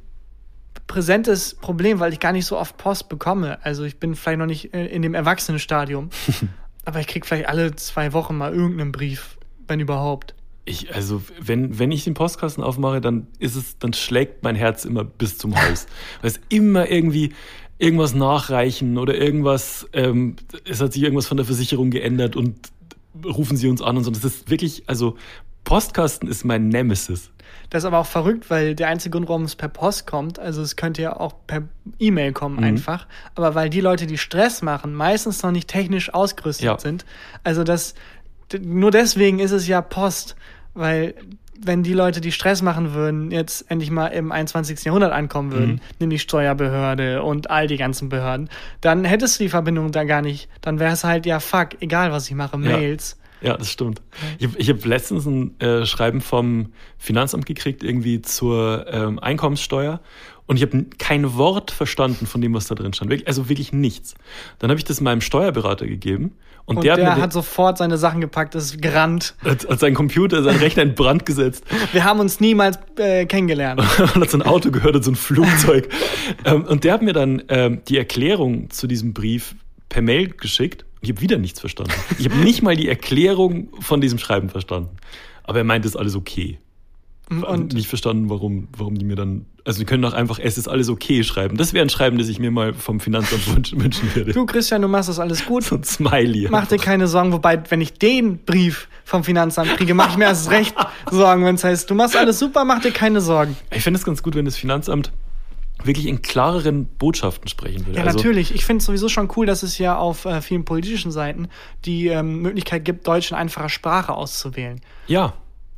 Speaker 1: präsentes Problem, weil ich gar nicht so oft Post bekomme. Also ich bin vielleicht noch nicht äh, in dem Erwachsenenstadium. Aber ich krieg vielleicht alle zwei Wochen mal irgendeinen Brief, wenn überhaupt.
Speaker 2: Ich, also, wenn, wenn ich den Postkasten aufmache, dann ist es, dann schlägt mein Herz immer bis zum Hals. Weil es immer irgendwie irgendwas nachreichen oder irgendwas, ähm, es hat sich irgendwas von der Versicherung geändert und rufen sie uns an und so. Das ist wirklich, also, Postkasten ist mein Nemesis.
Speaker 1: Das ist aber auch verrückt, weil der einzige Grund, warum es per Post kommt, also es könnte ja auch per E-Mail kommen
Speaker 2: Mhm.
Speaker 1: einfach, aber weil die Leute, die Stress machen, meistens noch nicht technisch ausgerüstet
Speaker 2: Ja.
Speaker 1: sind. Also das, d- nur deswegen ist es ja Post, weil wenn die Leute, die Stress machen würden, jetzt endlich mal im einundzwanzigsten Jahrhundert ankommen würden,
Speaker 2: Mhm.
Speaker 1: nämlich Steuerbehörde und all die ganzen Behörden, dann hättest du die Verbindung da gar nicht. Dann wäre es halt, ja fuck, egal was ich mache, Mails.
Speaker 2: Ja, das stimmt. Ich habe ich hab letztens ein äh, Schreiben vom Finanzamt gekriegt, irgendwie zur ähm, Einkommenssteuer. Und ich habe kein Wort verstanden von dem, was da drin stand. Wirklich, also wirklich nichts. Dann habe ich das meinem Steuerberater gegeben. Und,
Speaker 1: Und
Speaker 2: der,
Speaker 1: der,
Speaker 2: hat, mir
Speaker 1: hat sofort seine Sachen gepackt, ist gerannt.
Speaker 2: den, hat, hat seinen Computer, seinen Rechner in Brand gesetzt
Speaker 1: Wir haben uns niemals äh, kennengelernt.
Speaker 2: und hat so ein Auto gehört und so ein Flugzeug. ähm, und der hat mir dann ähm, die Erklärung zu diesem Brief per Mail geschickt. Ich habe wieder nichts verstanden. Ich habe nicht mal die Erklärung von diesem Schreiben verstanden. Aber er meint, es ist alles okay. Und
Speaker 1: Und
Speaker 2: nicht verstanden, warum, warum die mir dann. Also, die können doch einfach, es ist alles okay schreiben. Das wäre ein Schreiben, das ich mir mal vom Finanzamt wünschen, wünschen würde.
Speaker 1: du, Christian, du machst das alles gut.
Speaker 2: So ein Smiley.
Speaker 1: Mach dir keine Sorgen. Wobei, wenn ich den Brief vom Finanzamt kriege, mache ich mir erst recht Sorgen, wenn es heißt, du machst alles super, mach dir keine Sorgen.
Speaker 2: Ich finde es ganz gut, wenn das Finanzamt wirklich in klareren Botschaften sprechen würde.
Speaker 1: Ja,
Speaker 2: also,
Speaker 1: natürlich. Ich finde es sowieso schon cool, dass es ja auf äh, vielen politischen Seiten die ähm, Möglichkeit gibt, Deutsch in einfacher Sprache auszuwählen.
Speaker 2: Ja.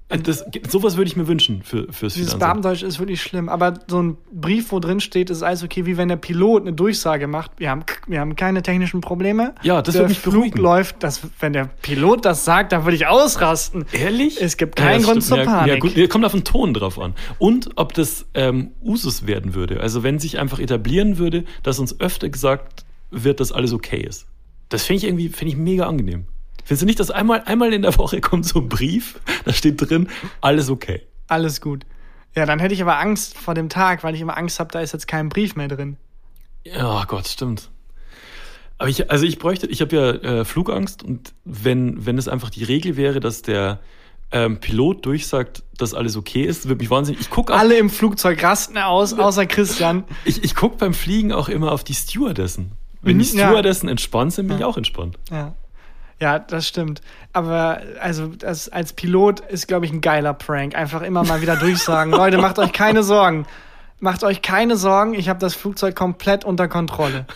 Speaker 2: Das, sowas würde ich mir wünschen für, fürs
Speaker 1: Dieses
Speaker 2: Finanzamt.
Speaker 1: Beamtendeutsch ist wirklich schlimm. Aber so ein Brief, wo drin steht, ist alles okay, wie wenn der Pilot eine Durchsage macht. Wir haben, wir haben keine technischen Probleme.
Speaker 2: Ja, das
Speaker 1: der
Speaker 2: wird mich
Speaker 1: Flug
Speaker 2: beruhigen.
Speaker 1: läuft. Das, wenn der Pilot das sagt, dann würde ich ausrasten.
Speaker 2: Ehrlich?
Speaker 1: Es gibt keinen
Speaker 2: ja,
Speaker 1: Grund
Speaker 2: stimmt.
Speaker 1: zur
Speaker 2: ja,
Speaker 1: Panik.
Speaker 2: Ja, gut, ja, kommt auf den Ton drauf an. Und ob das ähm, Usus werden würde. Also wenn sich einfach etablieren würde, dass uns öfter gesagt wird, dass alles okay ist. Das finde ich irgendwie find ich mega angenehm. Findest du nicht, dass einmal, einmal in der Woche kommt so ein Brief, da steht drin, alles okay.
Speaker 1: Alles gut. Ja, dann hätte ich aber Angst vor dem Tag, weil ich immer Angst habe, da ist jetzt kein Brief mehr drin.
Speaker 2: Ja, Gott, stimmt. Aber ich, also ich bräuchte, ich habe ja äh, Flugangst und wenn, wenn es einfach die Regel wäre, dass der ähm, Pilot durchsagt, dass alles okay ist, würde mich wahnsinnig. Ich gucke
Speaker 1: Alle im Flugzeug rasten aus, außer Christian.
Speaker 2: Ich, ich gucke beim Fliegen auch immer auf die Stewardessen. Wenn
Speaker 1: Mhm,
Speaker 2: die Stewardessen ja. entspannt sind, bin
Speaker 1: ja.
Speaker 2: ich auch entspannt.
Speaker 1: Ja. Ja, das stimmt. Aber also das, als Pilot ist, glaube ich, ein geiler Prank. Einfach immer mal wieder durchsagen. Leute, macht euch keine Sorgen. Macht euch keine Sorgen, ich habe das Flugzeug komplett unter Kontrolle.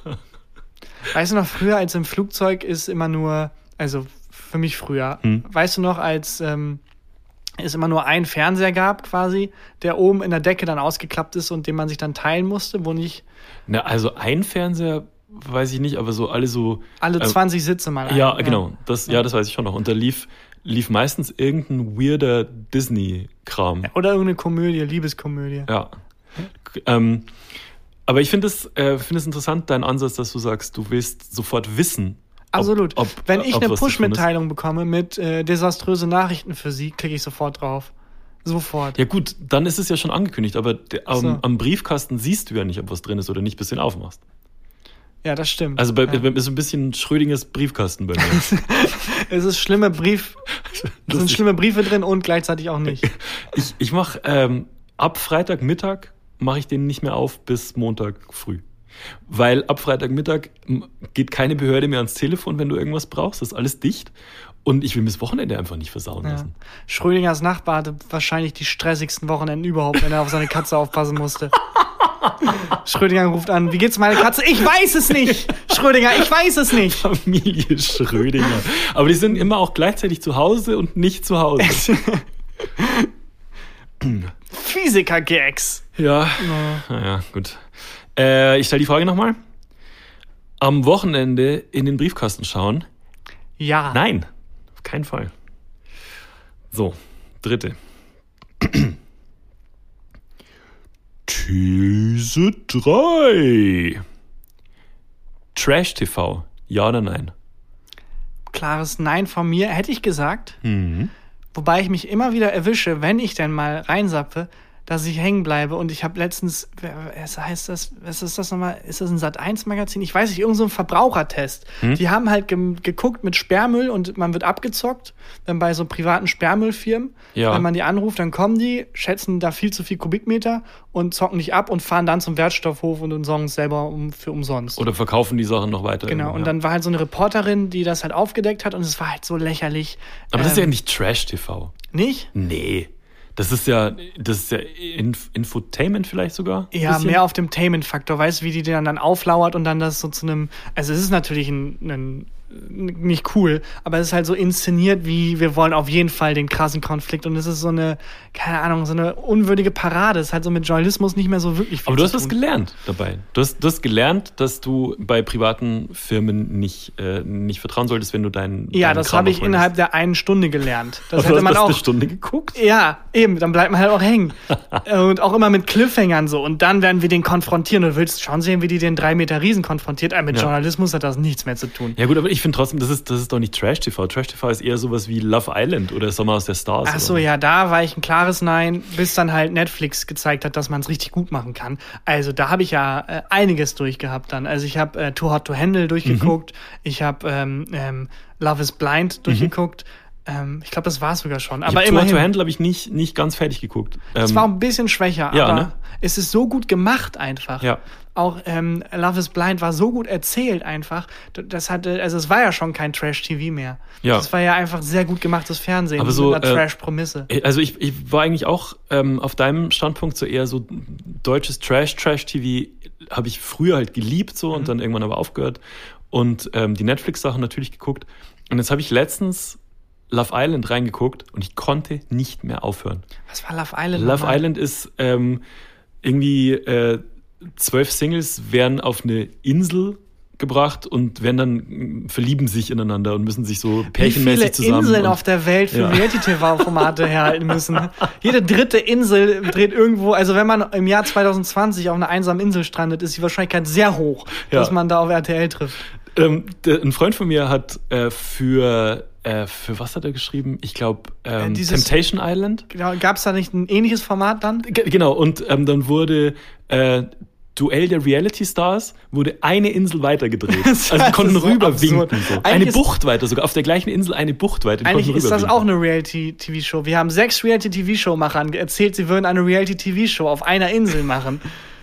Speaker 1: Weißt du noch, früher als im Flugzeug ist immer nur, also für mich früher, hm. weißt du noch, als ähm, es immer nur einen Fernseher gab quasi, der oben in der Decke dann ausgeklappt ist und den man sich dann teilen musste, wo nicht...
Speaker 2: Na, also ein Fernseher... Weiß ich nicht, aber so alle so...
Speaker 1: Alle zwanzig äh, Sitze mal ein.
Speaker 2: Ja, genau. Das, ja. ja, das weiß ich schon noch. Und da lief, lief meistens irgendein weirder Disney-Kram. Ja,
Speaker 1: oder irgendeine Komödie, Liebeskomödie.
Speaker 2: Ja. Ähm, aber ich finde es äh, find es interessant, dein Ansatz, dass du sagst, du willst sofort wissen. Ob,
Speaker 1: Absolut.
Speaker 2: Ob,
Speaker 1: Wenn ich
Speaker 2: ob
Speaker 1: eine
Speaker 2: was zu tun
Speaker 1: Push-Mitteilung bekomme mit äh, desaströse Nachrichten für Sie, klicke ich sofort drauf. Sofort.
Speaker 2: Ja gut, dann ist es ja schon angekündigt, aber der, am,
Speaker 1: so.
Speaker 2: am Briefkasten siehst du ja nicht, ob was drin ist oder nicht, bis du ihn aufmachst.
Speaker 1: Ja, das stimmt.
Speaker 2: Also bei,
Speaker 1: ja.
Speaker 2: ist ein bisschen Schrödingers Briefkasten bei mir.
Speaker 1: Es ist schlimme Brief, es sind schlimme Briefe drin und gleichzeitig auch nicht.
Speaker 2: Ich, ich mache ähm, ab Freitagmittag mache ich den nicht mehr auf bis Montag früh. Weil ab Freitagmittag geht keine Behörde mehr ans Telefon, wenn du irgendwas brauchst. Das ist alles dicht. Und ich will mir das Wochenende einfach nicht versauen
Speaker 1: ja.
Speaker 2: lassen.
Speaker 1: Schrödingers Nachbar hatte wahrscheinlich die stressigsten Wochenenden überhaupt, wenn er auf seine Katze aufpassen musste. Schrödinger ruft an, wie geht's meiner Katze? Ich weiß es nicht! Schrödinger, ich weiß es nicht!
Speaker 2: Familie Schrödinger. Aber die sind immer auch gleichzeitig zu Hause und nicht zu Hause.
Speaker 1: Physiker-Gags.
Speaker 2: Ja, naja, gut. Äh, ich stelle die Frage nochmal. Am Wochenende in den Briefkasten schauen?
Speaker 1: Ja.
Speaker 2: Nein, auf keinen Fall. So, dritte. These drei. Trash-T V, ja oder nein?
Speaker 1: Klares Nein von mir, hätte ich gesagt.
Speaker 2: Mhm.
Speaker 1: Wobei ich mich immer wieder erwische, wenn ich denn mal reinsappe, dass ich hängen bleibe. Und ich habe letztens, was heißt das, was ist das nochmal? Ist das ein Sat eins Magazin? Ich weiß nicht, irgend so ein Verbrauchertest. Hm? Die haben halt ge- geguckt mit Sperrmüll und man wird abgezockt, dann bei so privaten Sperrmüllfirmen.
Speaker 2: Ja.
Speaker 1: Wenn man die anruft, dann kommen die, schätzen da viel zu viel Kubikmeter und zocken dich ab und fahren dann zum Wertstoffhof und sorgen es selber um, für umsonst.
Speaker 2: Oder verkaufen die Sachen noch weiter.
Speaker 1: Genau, und ja. dann war halt so eine Reporterin, die das halt aufgedeckt hat und es war halt so lächerlich.
Speaker 2: Aber das
Speaker 1: ähm,
Speaker 2: ist ja nicht Trash-T V.
Speaker 1: Nicht?
Speaker 2: Nee. Das ist ja, das ist ja Inf- Infotainment vielleicht sogar?
Speaker 1: Ja,
Speaker 2: bisschen?
Speaker 1: mehr auf dem Tainment-Faktor. Weißt du, wie die dann, dann auflauert und dann das so zu einem. Also, es ist natürlich ein, ein, nicht cool, aber es ist halt so inszeniert, wie wir wollen auf jeden Fall den krassen Konflikt. Und es ist so eine, keine Ahnung, so eine unwürdige Parade. Es ist halt so mit Journalismus nicht mehr so wirklich viel.
Speaker 2: Aber du hast
Speaker 1: zu
Speaker 2: was
Speaker 1: tun.
Speaker 2: gelernt dabei. Du hast, du hast gelernt, dass du bei privaten Firmen nicht, äh, nicht vertrauen solltest, wenn du deinen.
Speaker 1: Ja,
Speaker 2: deinen
Speaker 1: das
Speaker 2: Kram
Speaker 1: habe ich
Speaker 2: abholst.
Speaker 1: innerhalb der einen Stunde gelernt. Das
Speaker 2: Aber
Speaker 1: hätte
Speaker 2: du
Speaker 1: man
Speaker 2: hast
Speaker 1: auch.
Speaker 2: eine Stunde geguckt?
Speaker 1: Ja, eben, dann bleibt man halt auch hängen. Und auch immer mit Cliffhangern so. Und dann werden wir den konfrontieren. Und du willst schon sehen, wie die den drei Meter Riesen konfrontiert. Aber mit
Speaker 2: Ja.
Speaker 1: Journalismus hat das nichts mehr zu tun.
Speaker 2: Ja gut, aber ich finde trotzdem, das ist, das ist doch nicht Trash-T V. Trash-T V ist eher sowas wie Love Island oder Sommer aus der Stars.
Speaker 1: Ach so,
Speaker 2: oder?
Speaker 1: ja, da war ich ein klares Nein, bis dann halt Netflix gezeigt hat, dass man es richtig gut machen kann. Also da habe ich ja äh, einiges durchgehabt dann. Also ich habe äh, Too Hot to Handle durchgeguckt. Mhm. Ich habe ähm, ähm, Love is Blind durchgeguckt. Mhm. Ähm, ich glaube, das war es sogar schon. Aber
Speaker 2: ich Too Hot to
Speaker 1: immerhin.
Speaker 2: Handle habe ich nicht, nicht ganz fertig geguckt.
Speaker 1: Es
Speaker 2: Ähm,
Speaker 1: war ein bisschen schwächer,
Speaker 2: ja,
Speaker 1: aber
Speaker 2: ne?
Speaker 1: es ist so gut gemacht einfach.
Speaker 2: Ja.
Speaker 1: Auch ähm, Love is Blind war so gut erzählt einfach. Das hatte, also es war ja schon kein Trash-T V mehr.
Speaker 2: Ja.
Speaker 1: Das war ja einfach sehr gut gemachtes Fernsehen
Speaker 2: Aber so,
Speaker 1: mit einer
Speaker 2: äh,
Speaker 1: Trash-Prämisse.
Speaker 2: Also ich, ich war eigentlich auch ähm, auf deinem Standpunkt so eher so deutsches Trash, Trash-T V habe ich früher halt geliebt so und
Speaker 1: Mhm.
Speaker 2: dann irgendwann aber aufgehört und ähm, die Netflix-Sachen natürlich geguckt. Und jetzt habe ich letztens Love Island reingeguckt und ich konnte nicht mehr aufhören.
Speaker 1: Was war Love Island?
Speaker 2: Love
Speaker 1: nochmal?
Speaker 2: Island ist ähm, irgendwie äh, zwölf Singles werden auf eine Insel gebracht und werden dann verlieben sich ineinander und müssen sich so pärchenmäßig zusammen.
Speaker 1: Wie viele Inseln
Speaker 2: und,
Speaker 1: auf der Welt für
Speaker 2: ja.
Speaker 1: Reality-T V-Formate herhalten müssen. Jede dritte Insel dreht irgendwo, also wenn man im Jahr zwanzig zwanzig auf einer einsamen Insel strandet, ist die Wahrscheinlichkeit sehr hoch,
Speaker 2: Ja.
Speaker 1: dass man da auf R T L trifft.
Speaker 2: Ähm, der, ein Freund von mir hat äh, für äh, für was hat er geschrieben? Ich glaube ähm,
Speaker 1: Äh, dieses-
Speaker 2: Temptation Island.
Speaker 1: Genau, gab es da nicht ein ähnliches Format dann?
Speaker 2: G- genau, und ähm, dann wurde äh, Duell der Reality Stars, wurde eine Insel weiter gedreht.
Speaker 1: Das
Speaker 2: Also die
Speaker 1: ist
Speaker 2: konnten
Speaker 1: so
Speaker 2: rüberwinken.
Speaker 1: absurd.
Speaker 2: So.
Speaker 1: Eigentlich
Speaker 2: Eine
Speaker 1: ist-
Speaker 2: Bucht weiter sogar. Auf der gleichen Insel eine Bucht weiter. Die
Speaker 1: Eigentlich
Speaker 2: konnten
Speaker 1: ist das
Speaker 2: rüberwinken.
Speaker 1: auch eine Reality-T V-Show. Wir haben sechs Reality-T V-Show-Machern erzählt, sie würden eine Reality-T V-Show auf einer Insel machen.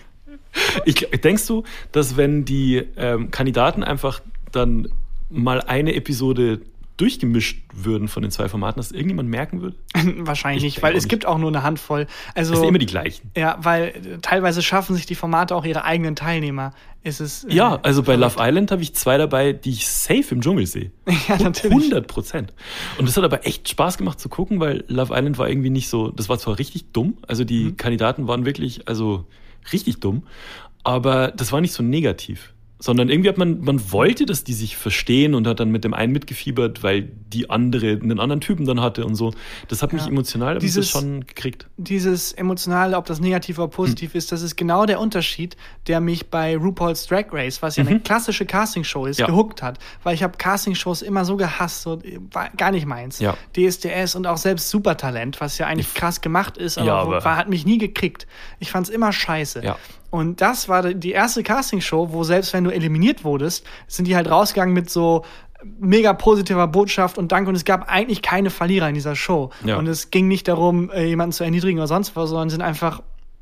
Speaker 2: Ich, denkst du, dass wenn die ähm, Kandidaten einfach dann mal eine Episode durchgemischt würden von den zwei Formaten, dass irgendjemand merken würde?
Speaker 1: Wahrscheinlich
Speaker 2: Ich
Speaker 1: nicht, weil
Speaker 2: denk auch
Speaker 1: es
Speaker 2: nicht.
Speaker 1: gibt auch nur eine Handvoll. Also,
Speaker 2: Das sind immer die gleichen.
Speaker 1: ja, weil äh, teilweise schaffen sich die Formate auch ihre eigenen Teilnehmer. Ist es, äh,
Speaker 2: Ja, also bei Love Island habe ich zwei dabei, die ich safe im Dschungel sehe.
Speaker 1: Ja, natürlich.
Speaker 2: hundert Prozent. Und das hat aber echt Spaß gemacht zu gucken, weil Love Island war irgendwie nicht so, das war zwar richtig dumm, also die
Speaker 1: Mhm.
Speaker 2: Kandidaten waren wirklich, also richtig dumm, aber das war nicht so negativ. Sondern irgendwie hat man, man wollte, dass die sich verstehen und hat dann mit dem einen mitgefiebert, weil die andere einen anderen Typen dann hatte und so. Das hat mich
Speaker 1: Ja.
Speaker 2: emotional aber
Speaker 1: Dieses-
Speaker 2: das schon gekriegt.
Speaker 1: Dieses Emotionale, ob das negativ oder positiv ist, das ist genau der Unterschied, der mich bei RuPaul's Drag Race, was ja eine klassische Castingshow ist,
Speaker 2: Ja.
Speaker 1: gehuckt hat. Weil ich habe Castingshows immer so gehasst, so, war gar nicht meins.
Speaker 2: Ja.
Speaker 1: D S D S und auch selbst Supertalent, was ja eigentlich krass gemacht ist, aber,
Speaker 2: Ja, aber-
Speaker 1: war, hat mich nie gekriegt. Ich fand's immer scheiße.
Speaker 2: Ja.
Speaker 1: Und das war die erste Castingshow, wo selbst wenn du eliminiert wurdest, sind die halt rausgegangen mit so mega positiver Botschaft und Dank. Und es gab eigentlich keine Verlierer in dieser Show.
Speaker 2: Ja.
Speaker 1: Und es ging nicht darum, äh, jemanden zu erniedrigen oder sonst was, sondern sind einfach,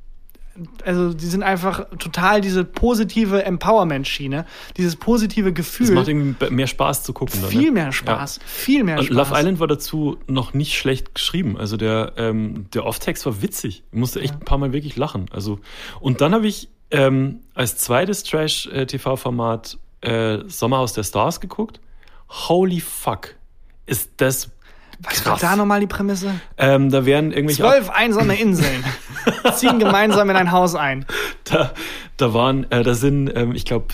Speaker 1: also die sind einfach total diese positive Empowerment-Schiene, dieses positive Gefühl.
Speaker 2: Es macht irgendwie mehr Spaß zu gucken. Dann,
Speaker 1: viel
Speaker 2: ne?
Speaker 1: mehr Spaß,
Speaker 2: Ja.
Speaker 1: viel mehr
Speaker 2: Und
Speaker 1: Spaß.
Speaker 2: Love Island war dazu noch nicht schlecht geschrieben. Also der, ähm, der Off-Text war witzig. Ich musste echt ein paar Mal wirklich lachen. Also, und dann habe ich ähm, als zweites Trash-T V-Format äh, Sommerhaus der Stars geguckt. Holy fuck. Ist das
Speaker 1: Was
Speaker 2: krass.
Speaker 1: war da nochmal die Prämisse?
Speaker 2: Ähm, da wären irgendwelche
Speaker 1: Zwölf einsame Inseln ziehen gemeinsam in ein Haus ein.
Speaker 2: da, da waren, äh, da sind, ähm, ich glaube,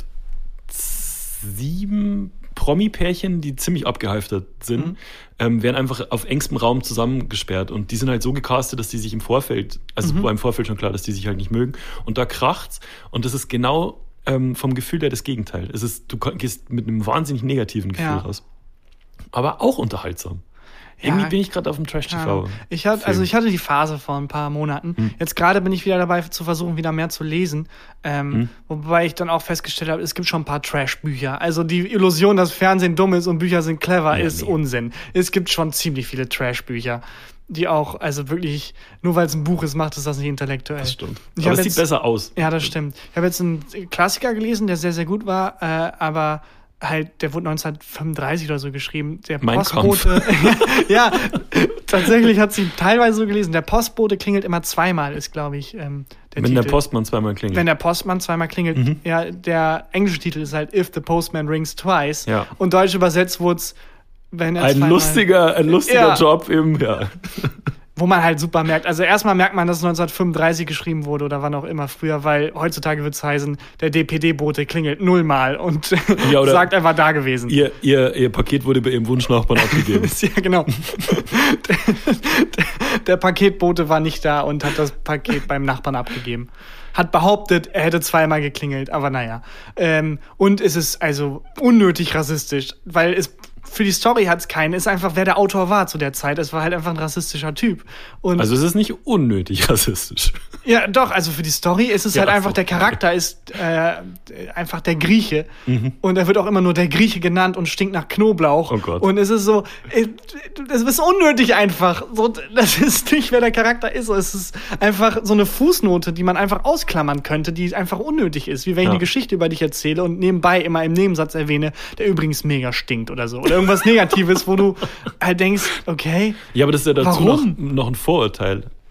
Speaker 2: sieben Promi-Pärchen, die ziemlich abgehalftert sind,
Speaker 1: Mhm.
Speaker 2: ähm, werden einfach auf engstem Raum zusammengesperrt. Und die sind halt so gecastet, dass die sich im Vorfeld, also
Speaker 1: Mhm.
Speaker 2: war im Vorfeld schon klar, dass die sich halt nicht mögen. Und da kracht's. Und das ist genau ähm, vom Gefühl her das Gegenteil. Es ist, du gehst mit einem wahnsinnig negativen Gefühl
Speaker 1: Ja.
Speaker 2: raus. Aber auch unterhaltsam. Irgendwie
Speaker 1: Ja.
Speaker 2: bin ich gerade auf dem Trash-T V.
Speaker 1: Ja. Ich hatte, also ich hatte die Phase vor ein paar Monaten.
Speaker 2: Hm.
Speaker 1: Jetzt gerade bin ich wieder dabei zu versuchen, wieder mehr zu lesen. Ähm,
Speaker 2: Hm.
Speaker 1: Wobei ich dann auch festgestellt habe, es gibt schon ein paar Trash-Bücher. Also die Illusion, dass Fernsehen dumm ist und Bücher sind clever,
Speaker 2: Ja,
Speaker 1: ist
Speaker 2: nee.
Speaker 1: Unsinn. Es gibt schon ziemlich viele Trash-Bücher, die auch, also wirklich, nur weil es ein Buch ist, macht es das nicht intellektuell.
Speaker 2: Das stimmt.
Speaker 1: Ich
Speaker 2: Aber
Speaker 1: hab
Speaker 2: es
Speaker 1: jetzt-
Speaker 2: sieht besser aus.
Speaker 1: Ja, das stimmt. Ich habe jetzt einen Klassiker gelesen, der sehr, sehr gut war, äh, aber halt, der wurde neunzehnhundertfünfunddreißig oder so geschrieben. Der
Speaker 2: Mein
Speaker 1: Postbote. Ja, tatsächlich hat sie teilweise so gelesen. Der Postbote klingelt immer zweimal, ist, glaube ich, ähm, der
Speaker 2: Wenn
Speaker 1: Titel.
Speaker 2: der Postmann zweimal klingelt.
Speaker 1: Wenn der Postmann zweimal klingelt.
Speaker 2: Mhm.
Speaker 1: Ja, der englische Titel ist halt If the Postman Rings Twice.
Speaker 2: Ja.
Speaker 1: Und deutsch übersetzt wurde es, wenn er
Speaker 2: Ein
Speaker 1: zweimal...
Speaker 2: lustiger, ein lustiger
Speaker 1: Ja.
Speaker 2: Job im, ja.
Speaker 1: Wo man halt super merkt. Also erstmal merkt man, dass es neunzehnhundertfünfunddreißig geschrieben wurde oder wann auch immer früher, weil heutzutage wird es heißen, der D P D-Bote klingelt nullmal und
Speaker 2: Ja, oder-
Speaker 1: sagt, er war da gewesen.
Speaker 2: Ihr, ihr, ihr Paket wurde bei ihrem Wunschnachbarn abgegeben.
Speaker 1: Ja, genau. der, der, der Paketbote war nicht da und hat das Paket beim Nachbarn abgegeben. Hat behauptet, er hätte zweimal geklingelt, aber naja. Ähm, und es ist also unnötig rassistisch, weil es für die Story hat es keinen. Es ist einfach, wer der Autor war zu der Zeit. Es war halt einfach ein rassistischer Typ. Und
Speaker 2: Also es ist nicht unnötig rassistisch.
Speaker 1: ja, doch, also für die Story ist es
Speaker 2: Ja,
Speaker 1: halt
Speaker 2: ach
Speaker 1: einfach,
Speaker 2: so.
Speaker 1: der Charakter ist äh, einfach der Grieche. Und er wird auch immer nur der Grieche genannt und stinkt nach Knoblauch.
Speaker 2: Oh Gott.
Speaker 1: Und es ist so, äh, das ist unnötig einfach. So, das ist nicht, wer der Charakter ist. Es ist einfach so eine Fußnote, die man einfach ausklammern könnte, die einfach unnötig ist. Wie wenn ich
Speaker 2: Ja.
Speaker 1: eine Geschichte über dich erzähle und nebenbei immer im Nebensatz erwähne, der übrigens mega stinkt oder so. Oder irgendwas Negatives, wo du halt denkst, okay,
Speaker 2: Ja, aber das ist ja dazu noch,
Speaker 1: Warum?
Speaker 2: noch ein Vorurteil.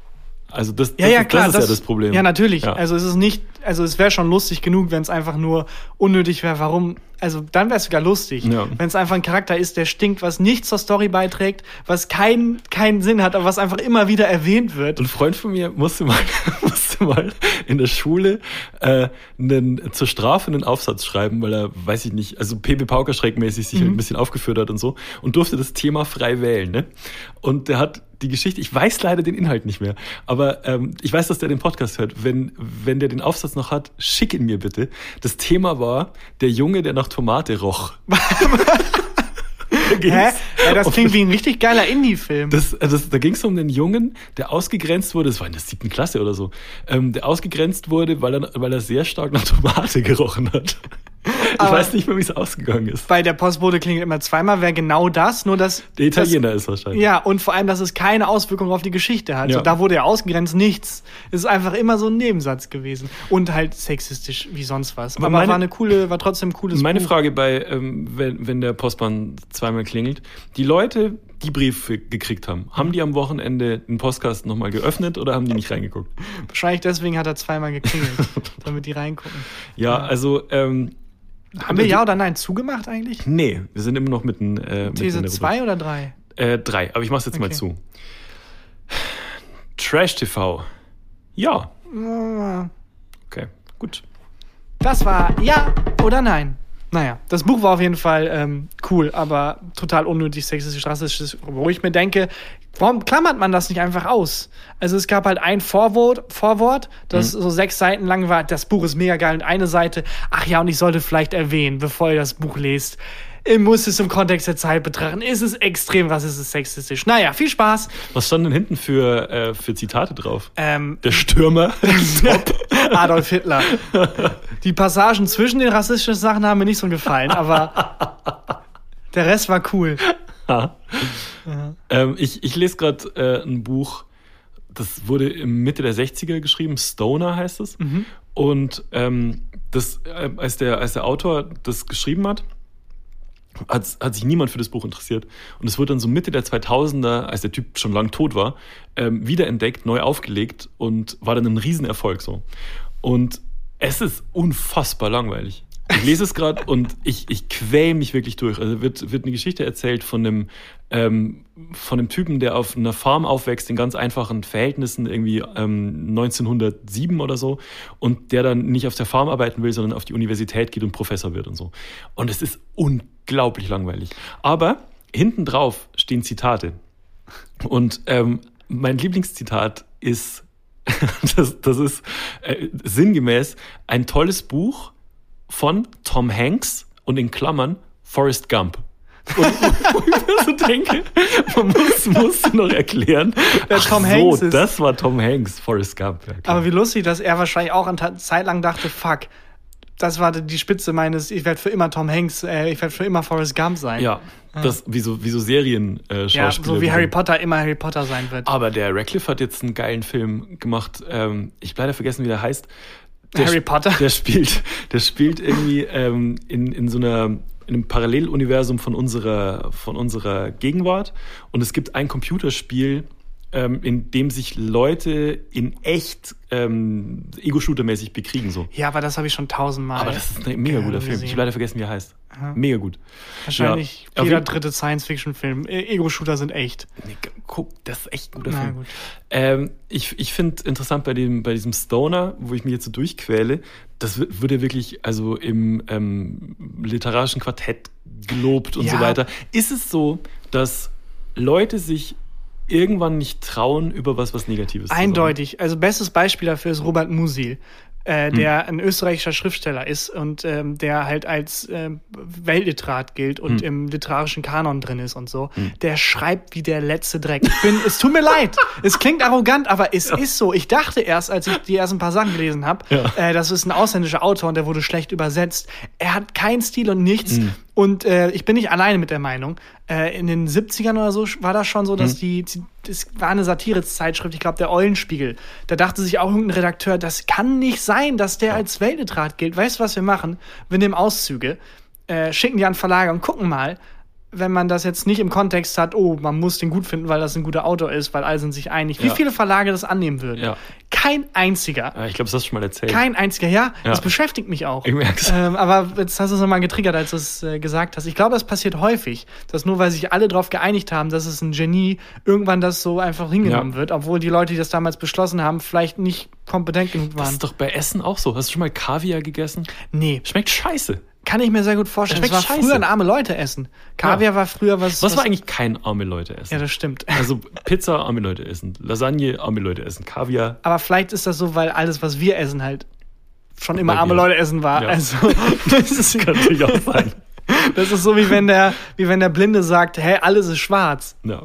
Speaker 2: Also das,
Speaker 1: Ja,
Speaker 2: das,
Speaker 1: ja,
Speaker 2: ist,
Speaker 1: klar,
Speaker 2: das ist ja das Problem.
Speaker 1: Ja, natürlich.
Speaker 2: Ja.
Speaker 1: Also es ist nicht, also es wäre schon lustig genug, wenn es einfach nur unnötig wäre. Warum? Also dann wäre es sogar lustig.
Speaker 2: Ja.
Speaker 1: Wenn es einfach ein Charakter ist, der stinkt, was nichts zur Story beiträgt, was keinen keinen Sinn hat, aber was einfach immer wieder erwähnt wird.
Speaker 2: Ein Freund von mir musste mal, musste mal in der Schule äh, einen, zur Strafe einen Aufsatz schreiben, weil er, weiß ich nicht, also P B Paukerschreck-mäßig sich
Speaker 1: Mhm.
Speaker 2: halt ein bisschen aufgeführt hat und so und durfte das Thema frei wählen. Ne? Und der hat die Geschichte, ich weiß leider den Inhalt nicht mehr, aber ähm, ich weiß, dass der den Podcast hört. Wenn, wenn der den Aufsatz noch hat, schick ihn mir bitte. Das Thema war der Junge, der nach Tomate roch. Da ging's
Speaker 1: Hä? Ja, das
Speaker 2: um-
Speaker 1: klingt wie ein richtig geiler Indie-Film.
Speaker 2: Das, das, da ging es um den Jungen, der ausgegrenzt wurde, das war in der siebten Klasse oder so, ähm, der ausgegrenzt wurde, weil er, weil er sehr stark nach Tomate gerochen hat. Ich
Speaker 1: Aber-
Speaker 2: weiß nicht mehr, wie es ausgegangen ist.
Speaker 1: Bei der Postbote klingelt immer zweimal, wäre genau das, nur dass...
Speaker 2: Der Italiener ist wahrscheinlich.
Speaker 1: Ja, und vor allem, dass es keine Auswirkung auf die Geschichte hat.
Speaker 2: Ja.
Speaker 1: So, da wurde ja ausgegrenzt, nichts. Es ist einfach immer so ein Nebensatz gewesen. Und halt sexistisch wie sonst was.
Speaker 2: Aber
Speaker 1: Aber,
Speaker 2: meine-
Speaker 1: war eine coole, war trotzdem ein cooles
Speaker 2: Meine
Speaker 1: Buch.
Speaker 2: Frage bei, ähm, wenn, wenn der Postmann zweimal klingelt, die Leute, die Briefe gekriegt haben, haben die am Wochenende den Postkasten nochmal geöffnet oder haben die nicht reingeguckt?
Speaker 1: Wahrscheinlich deswegen hat er zweimal geklingelt, damit die reingucken.
Speaker 2: Ja, also, ähm,
Speaker 1: Haben wir ja oder nein zugemacht eigentlich?
Speaker 2: Nee, wir sind immer noch mitten, äh, mitten in
Speaker 1: These
Speaker 2: der
Speaker 1: zwei oder drei?
Speaker 2: Rubrik. Äh, drei, aber ich mach's jetzt mal
Speaker 1: Okay.
Speaker 2: zu. Trash-T V. Ja. Okay, gut.
Speaker 1: Das war ja oder nein. Naja, das Buch war auf jeden Fall ähm, cool, aber total unnötig sexistisch, rassistisch, wo ich mir denke, warum klammert man das nicht einfach aus? Also es gab halt ein Vorwort, Vorwort das
Speaker 2: Mhm.
Speaker 1: so sechs Seiten lang war, das Buch ist mega geil und eine Seite, ach ja, und ich sollte vielleicht erwähnen, bevor ihr das Buch lest, ihr müsst es im Kontext der Zeit betrachten, ist es extrem rassistisch, sexistisch. Naja, viel Spaß.
Speaker 2: Was stand denn hinten für, äh, für Zitate drauf?
Speaker 1: Ähm,
Speaker 2: Der Stürmer.
Speaker 1: Adolf Hitler. Die Passagen zwischen den rassistischen Sachen haben mir nicht so gefallen, aber der Rest war cool.
Speaker 2: Ha. Ähm, ich, ich lese gerade äh, ein Buch, das wurde im Mitte der sechziger geschrieben, Stoner heißt es.
Speaker 1: Mhm.
Speaker 2: Und ähm, das, äh, als, der, als der Autor das geschrieben hat, hat, hat sich niemand für das Buch interessiert. Und es wurde dann so Mitte der zweitausender, als der Typ schon lang tot war, ähm, wiederentdeckt, neu aufgelegt und war dann ein Riesenerfolg so. Und es ist unfassbar langweilig. Ich lese es gerade und ich, ich quäl mich wirklich durch. Also wird, wird eine Geschichte erzählt von einem, ähm, von einem Typen, der auf einer Farm aufwächst, in ganz einfachen Verhältnissen, irgendwie ähm, neunzehnhundertsieben oder so, und der dann nicht auf der Farm arbeiten will, sondern auf die Universität geht und Professor wird und so. Und es ist unglaublich langweilig. Aber hinten drauf stehen Zitate. Und ähm, mein Lieblingszitat ist, das, das ist äh, sinngemäß ein tolles Buch von Tom Hanks und in Klammern Forrest Gump. Und wo ich mir so denke, man muss, muss noch erklären,
Speaker 1: Wer
Speaker 2: ach
Speaker 1: Tom
Speaker 2: so,
Speaker 1: Hanks ist.
Speaker 2: das war Tom Hanks, Forrest Gump. Ja, klar.
Speaker 1: Aber wie lustig, dass er wahrscheinlich auch eine Zeit lang dachte, fuck, das war die Spitze meines, ich werde für immer Tom Hanks, äh, ich werde für immer Forrest Gump sein.
Speaker 2: ja, das, wie so, wie so Serien-Schauspieler.
Speaker 1: Ja, so wie Harry Potter immer Harry Potter sein wird.
Speaker 2: Aber der Radcliffe hat jetzt einen geilen Film gemacht. Ähm, ich habe leider vergessen, wie der heißt. Der
Speaker 1: Harry
Speaker 2: sp-
Speaker 1: Potter?
Speaker 2: Der spielt, der spielt irgendwie ähm, in, in so einer, in einem Paralleluniversum von unserer, von unserer Gegenwart. Und es gibt ein Computerspiel, ähm, in dem sich Leute in echt ähm, Ego-Shooter-mäßig bekriegen. So.
Speaker 1: Ja, aber das habe ich schon tausendmal.
Speaker 2: Aber das ist ein mega guter Film. Ich
Speaker 1: gesehen.
Speaker 2: habe leider vergessen, wie er heißt. Mega gut.
Speaker 1: Wahrscheinlich
Speaker 2: Ja, auf
Speaker 1: jeder
Speaker 2: jeden-
Speaker 1: dritte Science-Fiction-Film. E- Ego-Shooter sind echt.
Speaker 2: Nee, guck, das ist echt ein guter
Speaker 1: Na
Speaker 2: Film.
Speaker 1: gut.
Speaker 2: Ähm, ich ich finde interessant bei dem bei diesem Stoner, wo ich mich jetzt so durchquäle, das wird, wird ja wirklich also im ähm, literarischen Quartett gelobt und
Speaker 1: Ja.
Speaker 2: so weiter. Ist es so, dass Leute sich irgendwann nicht trauen, über was was Negatives zu sagen?
Speaker 1: Eindeutig. Also bestes Beispiel dafür ist Robert Musil, äh, der ein österreichischer Schriftsteller ist und ähm, der halt als ähm, Weltliterat gilt und
Speaker 2: Hm.
Speaker 1: im literarischen Kanon drin ist und so. Der schreibt wie der letzte Dreck. Ich bin, es tut mir leid. Es klingt arrogant, aber es ist so. Ich dachte erst, als ich die ersten paar Sachen gelesen habe,
Speaker 2: Ja.
Speaker 1: äh, das ist ein ausländischer Autor und der wurde schlecht übersetzt. Er hat keinen Stil und nichts.
Speaker 2: Hm.
Speaker 1: Und äh, ich bin nicht alleine mit der Meinung. Äh, in den siebzigern oder so war das schon so, dass
Speaker 2: Hm.
Speaker 1: die, das war eine Satirezeitschrift, ich glaube der Eulenspiegel. Da dachte sich auch irgendein Redakteur, das kann nicht sein, dass der als Weltliterat gilt. Weißt du, was wir machen? Wir nehmen Auszüge, äh, schicken die an Verlage und gucken mal, wenn man das jetzt nicht im Kontext hat, oh, man muss den gut finden, weil das ein guter Autor ist, weil alle sind sich einig. Wie
Speaker 2: Ja.
Speaker 1: viele Verlage das annehmen würden?
Speaker 2: Ja.
Speaker 1: Kein einziger.
Speaker 2: Ja, ich glaube, das hast du schon mal erzählt.
Speaker 1: Kein einziger, ja,
Speaker 2: Ja.
Speaker 1: das beschäftigt mich auch.
Speaker 2: Ich merk's.
Speaker 1: Ähm, aber jetzt hast du es nochmal getriggert, als du es äh, gesagt hast. Ich glaube, das passiert häufig, dass nur weil sich alle darauf geeinigt haben, dass es ein Genie, irgendwann das so einfach hingenommen
Speaker 2: Ja.
Speaker 1: wird, obwohl die Leute, die das damals beschlossen haben, vielleicht nicht kompetent genug
Speaker 2: Das
Speaker 1: waren.
Speaker 2: ist doch bei Essen auch so. Hast du schon mal Kaviar gegessen?
Speaker 1: Nee,
Speaker 2: Schmeckt scheiße.
Speaker 1: kann ich mir sehr gut vorstellen. Das
Speaker 2: Schmeckt
Speaker 1: war
Speaker 2: scheiße.
Speaker 1: früher ein arme Leute essen. Kaviar
Speaker 2: Ja.
Speaker 1: war früher was.
Speaker 2: Was war eigentlich kein arme Leute essen?
Speaker 1: Ja, das stimmt.
Speaker 2: Also Pizza, arme Leute essen. Lasagne, arme Leute essen. Kaviar.
Speaker 1: Aber vielleicht ist das so, weil alles, was wir essen, halt schon immer
Speaker 2: Bei
Speaker 1: arme
Speaker 2: dir.
Speaker 1: Leute essen war.
Speaker 2: Ja.
Speaker 1: Also, das ist,
Speaker 2: Kann natürlich auch sein.
Speaker 1: das ist so, wie wenn der, wie wenn der Blinde sagt, hey, alles ist schwarz.
Speaker 2: Ja.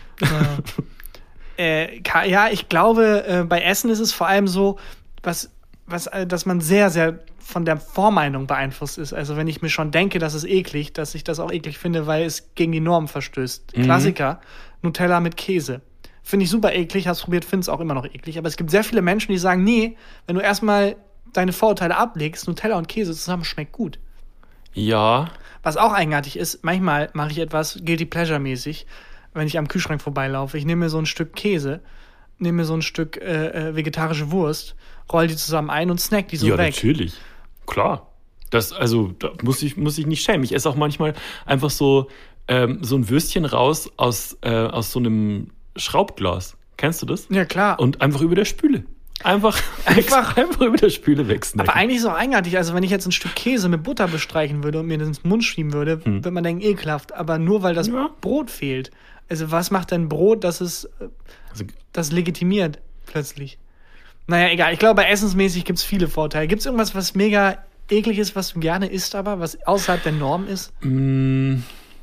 Speaker 1: Äh, ka- ja, ich glaube, äh, bei Essen ist es vor allem so, was, was, äh, dass man sehr, sehr von der Vormeinung beeinflusst ist. Also wenn ich mir schon denke, das ist eklig, dass ich das auch eklig finde, weil es gegen die Norm verstößt.
Speaker 2: Mhm.
Speaker 1: Klassiker, Nutella mit Käse. Finde ich super eklig, hab's probiert, finde es auch immer noch eklig. Aber es gibt sehr viele Menschen, die sagen, nee, wenn du erstmal deine Vorurteile ablegst, Nutella und Käse zusammen schmeckt gut.
Speaker 2: Ja.
Speaker 1: Was auch eigenartig ist, manchmal mache ich etwas Guilty Pleasure mäßig, wenn ich am Kühlschrank vorbeilaufe. Ich nehme mir so ein Stück Käse, nehme mir so ein Stück äh, äh, vegetarische Wurst, roll die zusammen ein und snack die so
Speaker 2: ja,
Speaker 1: weg.
Speaker 2: natürlich. Klar. Das, also, da muss ich, muss ich nicht schämen. Ich esse auch manchmal einfach so, ähm, so ein Würstchen raus aus, äh, aus so einem Schraubglas. Kennst du das?
Speaker 1: Ja, klar.
Speaker 2: Und einfach über der Spüle. Einfach,
Speaker 1: Einfach-
Speaker 2: einfach über der Spüle wegsnacken.
Speaker 1: Aber eigentlich ist es auch eigenartig. Also wenn ich jetzt ein Stück Käse mit Butter bestreichen würde und mir das ins Mund schieben würde,
Speaker 2: Hm.
Speaker 1: würde man denken, ekelhaft. Aber nur weil das
Speaker 2: Ja.
Speaker 1: Brot fehlt. Also was macht denn Brot, dass es äh,
Speaker 2: Also,
Speaker 1: das legitimiert plötzlich? Naja, egal. Ich glaube, bei essensmäßig gibt es viele Vorteile. Gibt es irgendwas, was mega eklig ist, was du gerne isst, aber was außerhalb der Norm ist?
Speaker 2: Mm,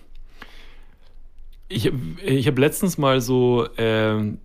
Speaker 2: Ich, ich habe letztens mal so ähm,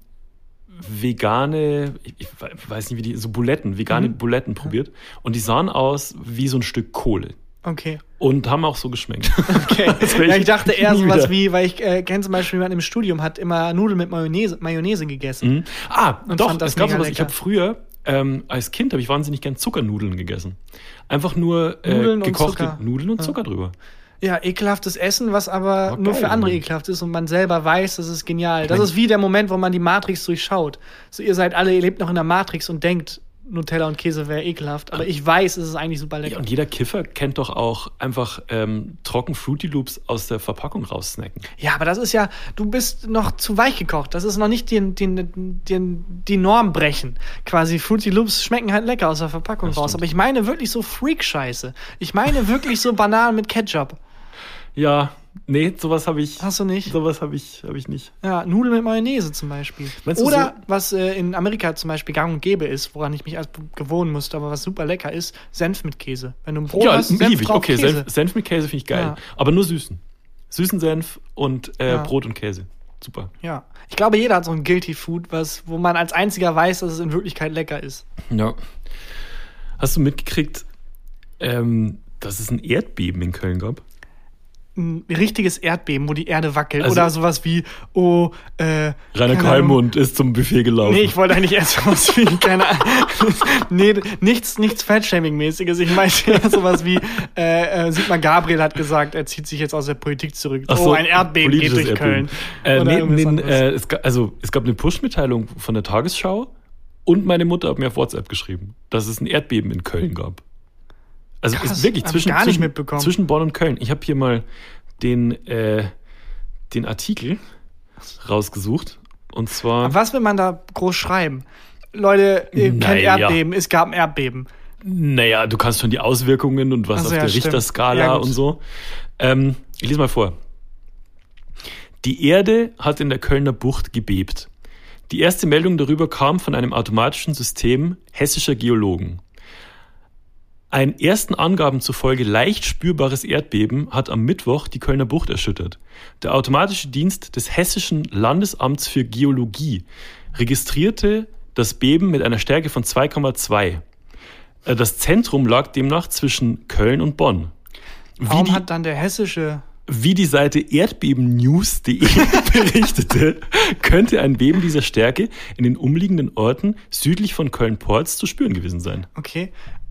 Speaker 2: vegane, ich, ich weiß nicht wie die, so Buletten, vegane
Speaker 1: Mhm.
Speaker 2: Buletten probiert. Und die sahen aus wie so ein Stück Kohle.
Speaker 1: Okay.
Speaker 2: Und haben auch so geschmeckt.
Speaker 1: Okay.
Speaker 2: Das wär
Speaker 1: Ja, ich dachte eher
Speaker 2: nie
Speaker 1: sowas
Speaker 2: wieder.
Speaker 1: wie, weil ich äh, kenne zum Beispiel jemanden im Studium, hat immer Nudeln mit Mayonnaise, Mayonnaise gegessen.
Speaker 2: Mhm. Ah,
Speaker 1: Und
Speaker 2: doch,
Speaker 1: fand das
Speaker 2: es gab
Speaker 1: mega
Speaker 2: sowas. Ich
Speaker 1: lecker.
Speaker 2: habe früher, ähm, als Kind habe ich wahnsinnig gern Zuckernudeln gegessen. Einfach nur äh,
Speaker 1: Nudeln und
Speaker 2: gekochte
Speaker 1: Zucker.
Speaker 2: Nudeln und
Speaker 1: Ja.
Speaker 2: Zucker drüber.
Speaker 1: Ja, ekelhaftes Essen, was aber
Speaker 2: War
Speaker 1: nur
Speaker 2: geil,
Speaker 1: für andere
Speaker 2: Mann.
Speaker 1: ekelhaft ist und man selber weiß, das ist genial. Das
Speaker 2: mein-
Speaker 1: ist wie der Moment, wo man die Matrix durchschaut. So, ihr seid alle, ihr lebt noch in der Matrix und denkt, Nutella und Käse wäre ekelhaft, aber ich weiß, es ist eigentlich super lecker.
Speaker 2: Ja, und jeder Kiffer kennt doch auch einfach ähm, trocken Fruity Loops aus der Verpackung raussnacken.
Speaker 1: Ja, aber das ist ja, du bist noch zu weich gekocht. Das ist noch nicht die, die, die, die Norm brechen. Quasi Fruity Loops schmecken halt lecker aus der Verpackung
Speaker 2: Das
Speaker 1: raus.
Speaker 2: stimmt.
Speaker 1: Aber ich meine wirklich so Freak-Scheiße. Ich meine wirklich so Bananen mit Ketchup.
Speaker 2: Ja, nee, sowas habe ich.
Speaker 1: Hast du nicht?
Speaker 2: Sowas habe ich, hab ich nicht.
Speaker 1: Ja, Nudeln mit Mayonnaise zum Beispiel.
Speaker 2: Meinst du
Speaker 1: Oder was äh, in Amerika zum Beispiel gang und gäbe ist, woran ich mich erst gewöhnen musste, aber was super lecker ist, Senf mit Käse. Wenn du ein Brot
Speaker 2: ja,
Speaker 1: hast, Senf
Speaker 2: liebe ich.
Speaker 1: drauf,
Speaker 2: Okay,
Speaker 1: Käse.
Speaker 2: Senf, Senf mit Käse finde ich geil.
Speaker 1: Ja.
Speaker 2: Aber nur süßen. Süßen Senf und äh,
Speaker 1: Ja.
Speaker 2: Brot und Käse. Super.
Speaker 1: Ja. Ich glaube, jeder hat so ein Guilty Food, was, wo man als einziger weiß, dass es in Wirklichkeit lecker ist.
Speaker 2: Ja. Hast du mitgekriegt, ähm, dass es ein Erdbeben in Köln gab?
Speaker 1: Ein richtiges Erdbeben, wo die Erde wackelt.
Speaker 2: Also-
Speaker 1: Oder sowas wie, oh, äh.
Speaker 2: Rainer
Speaker 1: keine
Speaker 2: Kallmund ist zum Buffet gelaufen.
Speaker 1: Nee, ich wollte eigentlich erst sowas wie, keine Ahnung. Nee, nichts, nichts Fat-Shaming-mäßiges. Ich meinte eher sowas wie, äh, äh, Sigmar Gabriel hat gesagt, er zieht sich jetzt aus der Politik zurück.
Speaker 2: Ach so,
Speaker 1: oh, ein Erdbeben geht
Speaker 2: politisches
Speaker 1: durch Köln.
Speaker 2: Erdbeben. Äh,
Speaker 1: Oder
Speaker 2: nee,
Speaker 1: irgendwas
Speaker 2: nee,
Speaker 1: anderes.
Speaker 2: äh, es, ga- also, es gab eine Push-Mitteilung von der Tagesschau und meine Mutter hat mir auf WhatsApp geschrieben, dass es ein Erdbeben in Köln gab. Also
Speaker 1: Krass,
Speaker 2: ist wirklich
Speaker 1: hab ich
Speaker 2: zwischen,
Speaker 1: gar nicht
Speaker 2: zwischen,
Speaker 1: mitbekommen.
Speaker 2: zwischen Bonn und Köln. Ich habe hier mal den, äh, den Artikel rausgesucht. Und zwar.
Speaker 1: Aber was will man da groß schreiben? Leute, ihr kennt
Speaker 2: Naja.
Speaker 1: Erdbeben, es gab ein Erdbeben.
Speaker 2: Naja, du kannst schon die Auswirkungen und was
Speaker 1: Ach so,
Speaker 2: auf
Speaker 1: ja,
Speaker 2: der
Speaker 1: stimmt.
Speaker 2: Richterskala
Speaker 1: Ja, gut.
Speaker 2: und so. Ähm, ich lese mal vor. Die Erde hat in der Kölner Bucht gebebt. Die erste Meldung darüber kam von einem automatischen System hessischer Geologen. Ein ersten Angaben zufolge leicht spürbares Erdbeben hat am Mittwoch die Kölner Bucht erschüttert. Der automatische Dienst des Hessischen Landesamts für Geologie registrierte das Beben mit einer Stärke von zwei Komma zwei. Äh, Das Zentrum lag demnach zwischen Köln und Bonn. Wie
Speaker 1: Warum
Speaker 2: die,
Speaker 1: hat dann der hessische...
Speaker 2: wie die Seite erdbebennews punkt de berichtete, könnte ein Beben dieser Stärke in den umliegenden Orten südlich von Köln-Porz zu spüren gewesen sein.
Speaker 1: Okay.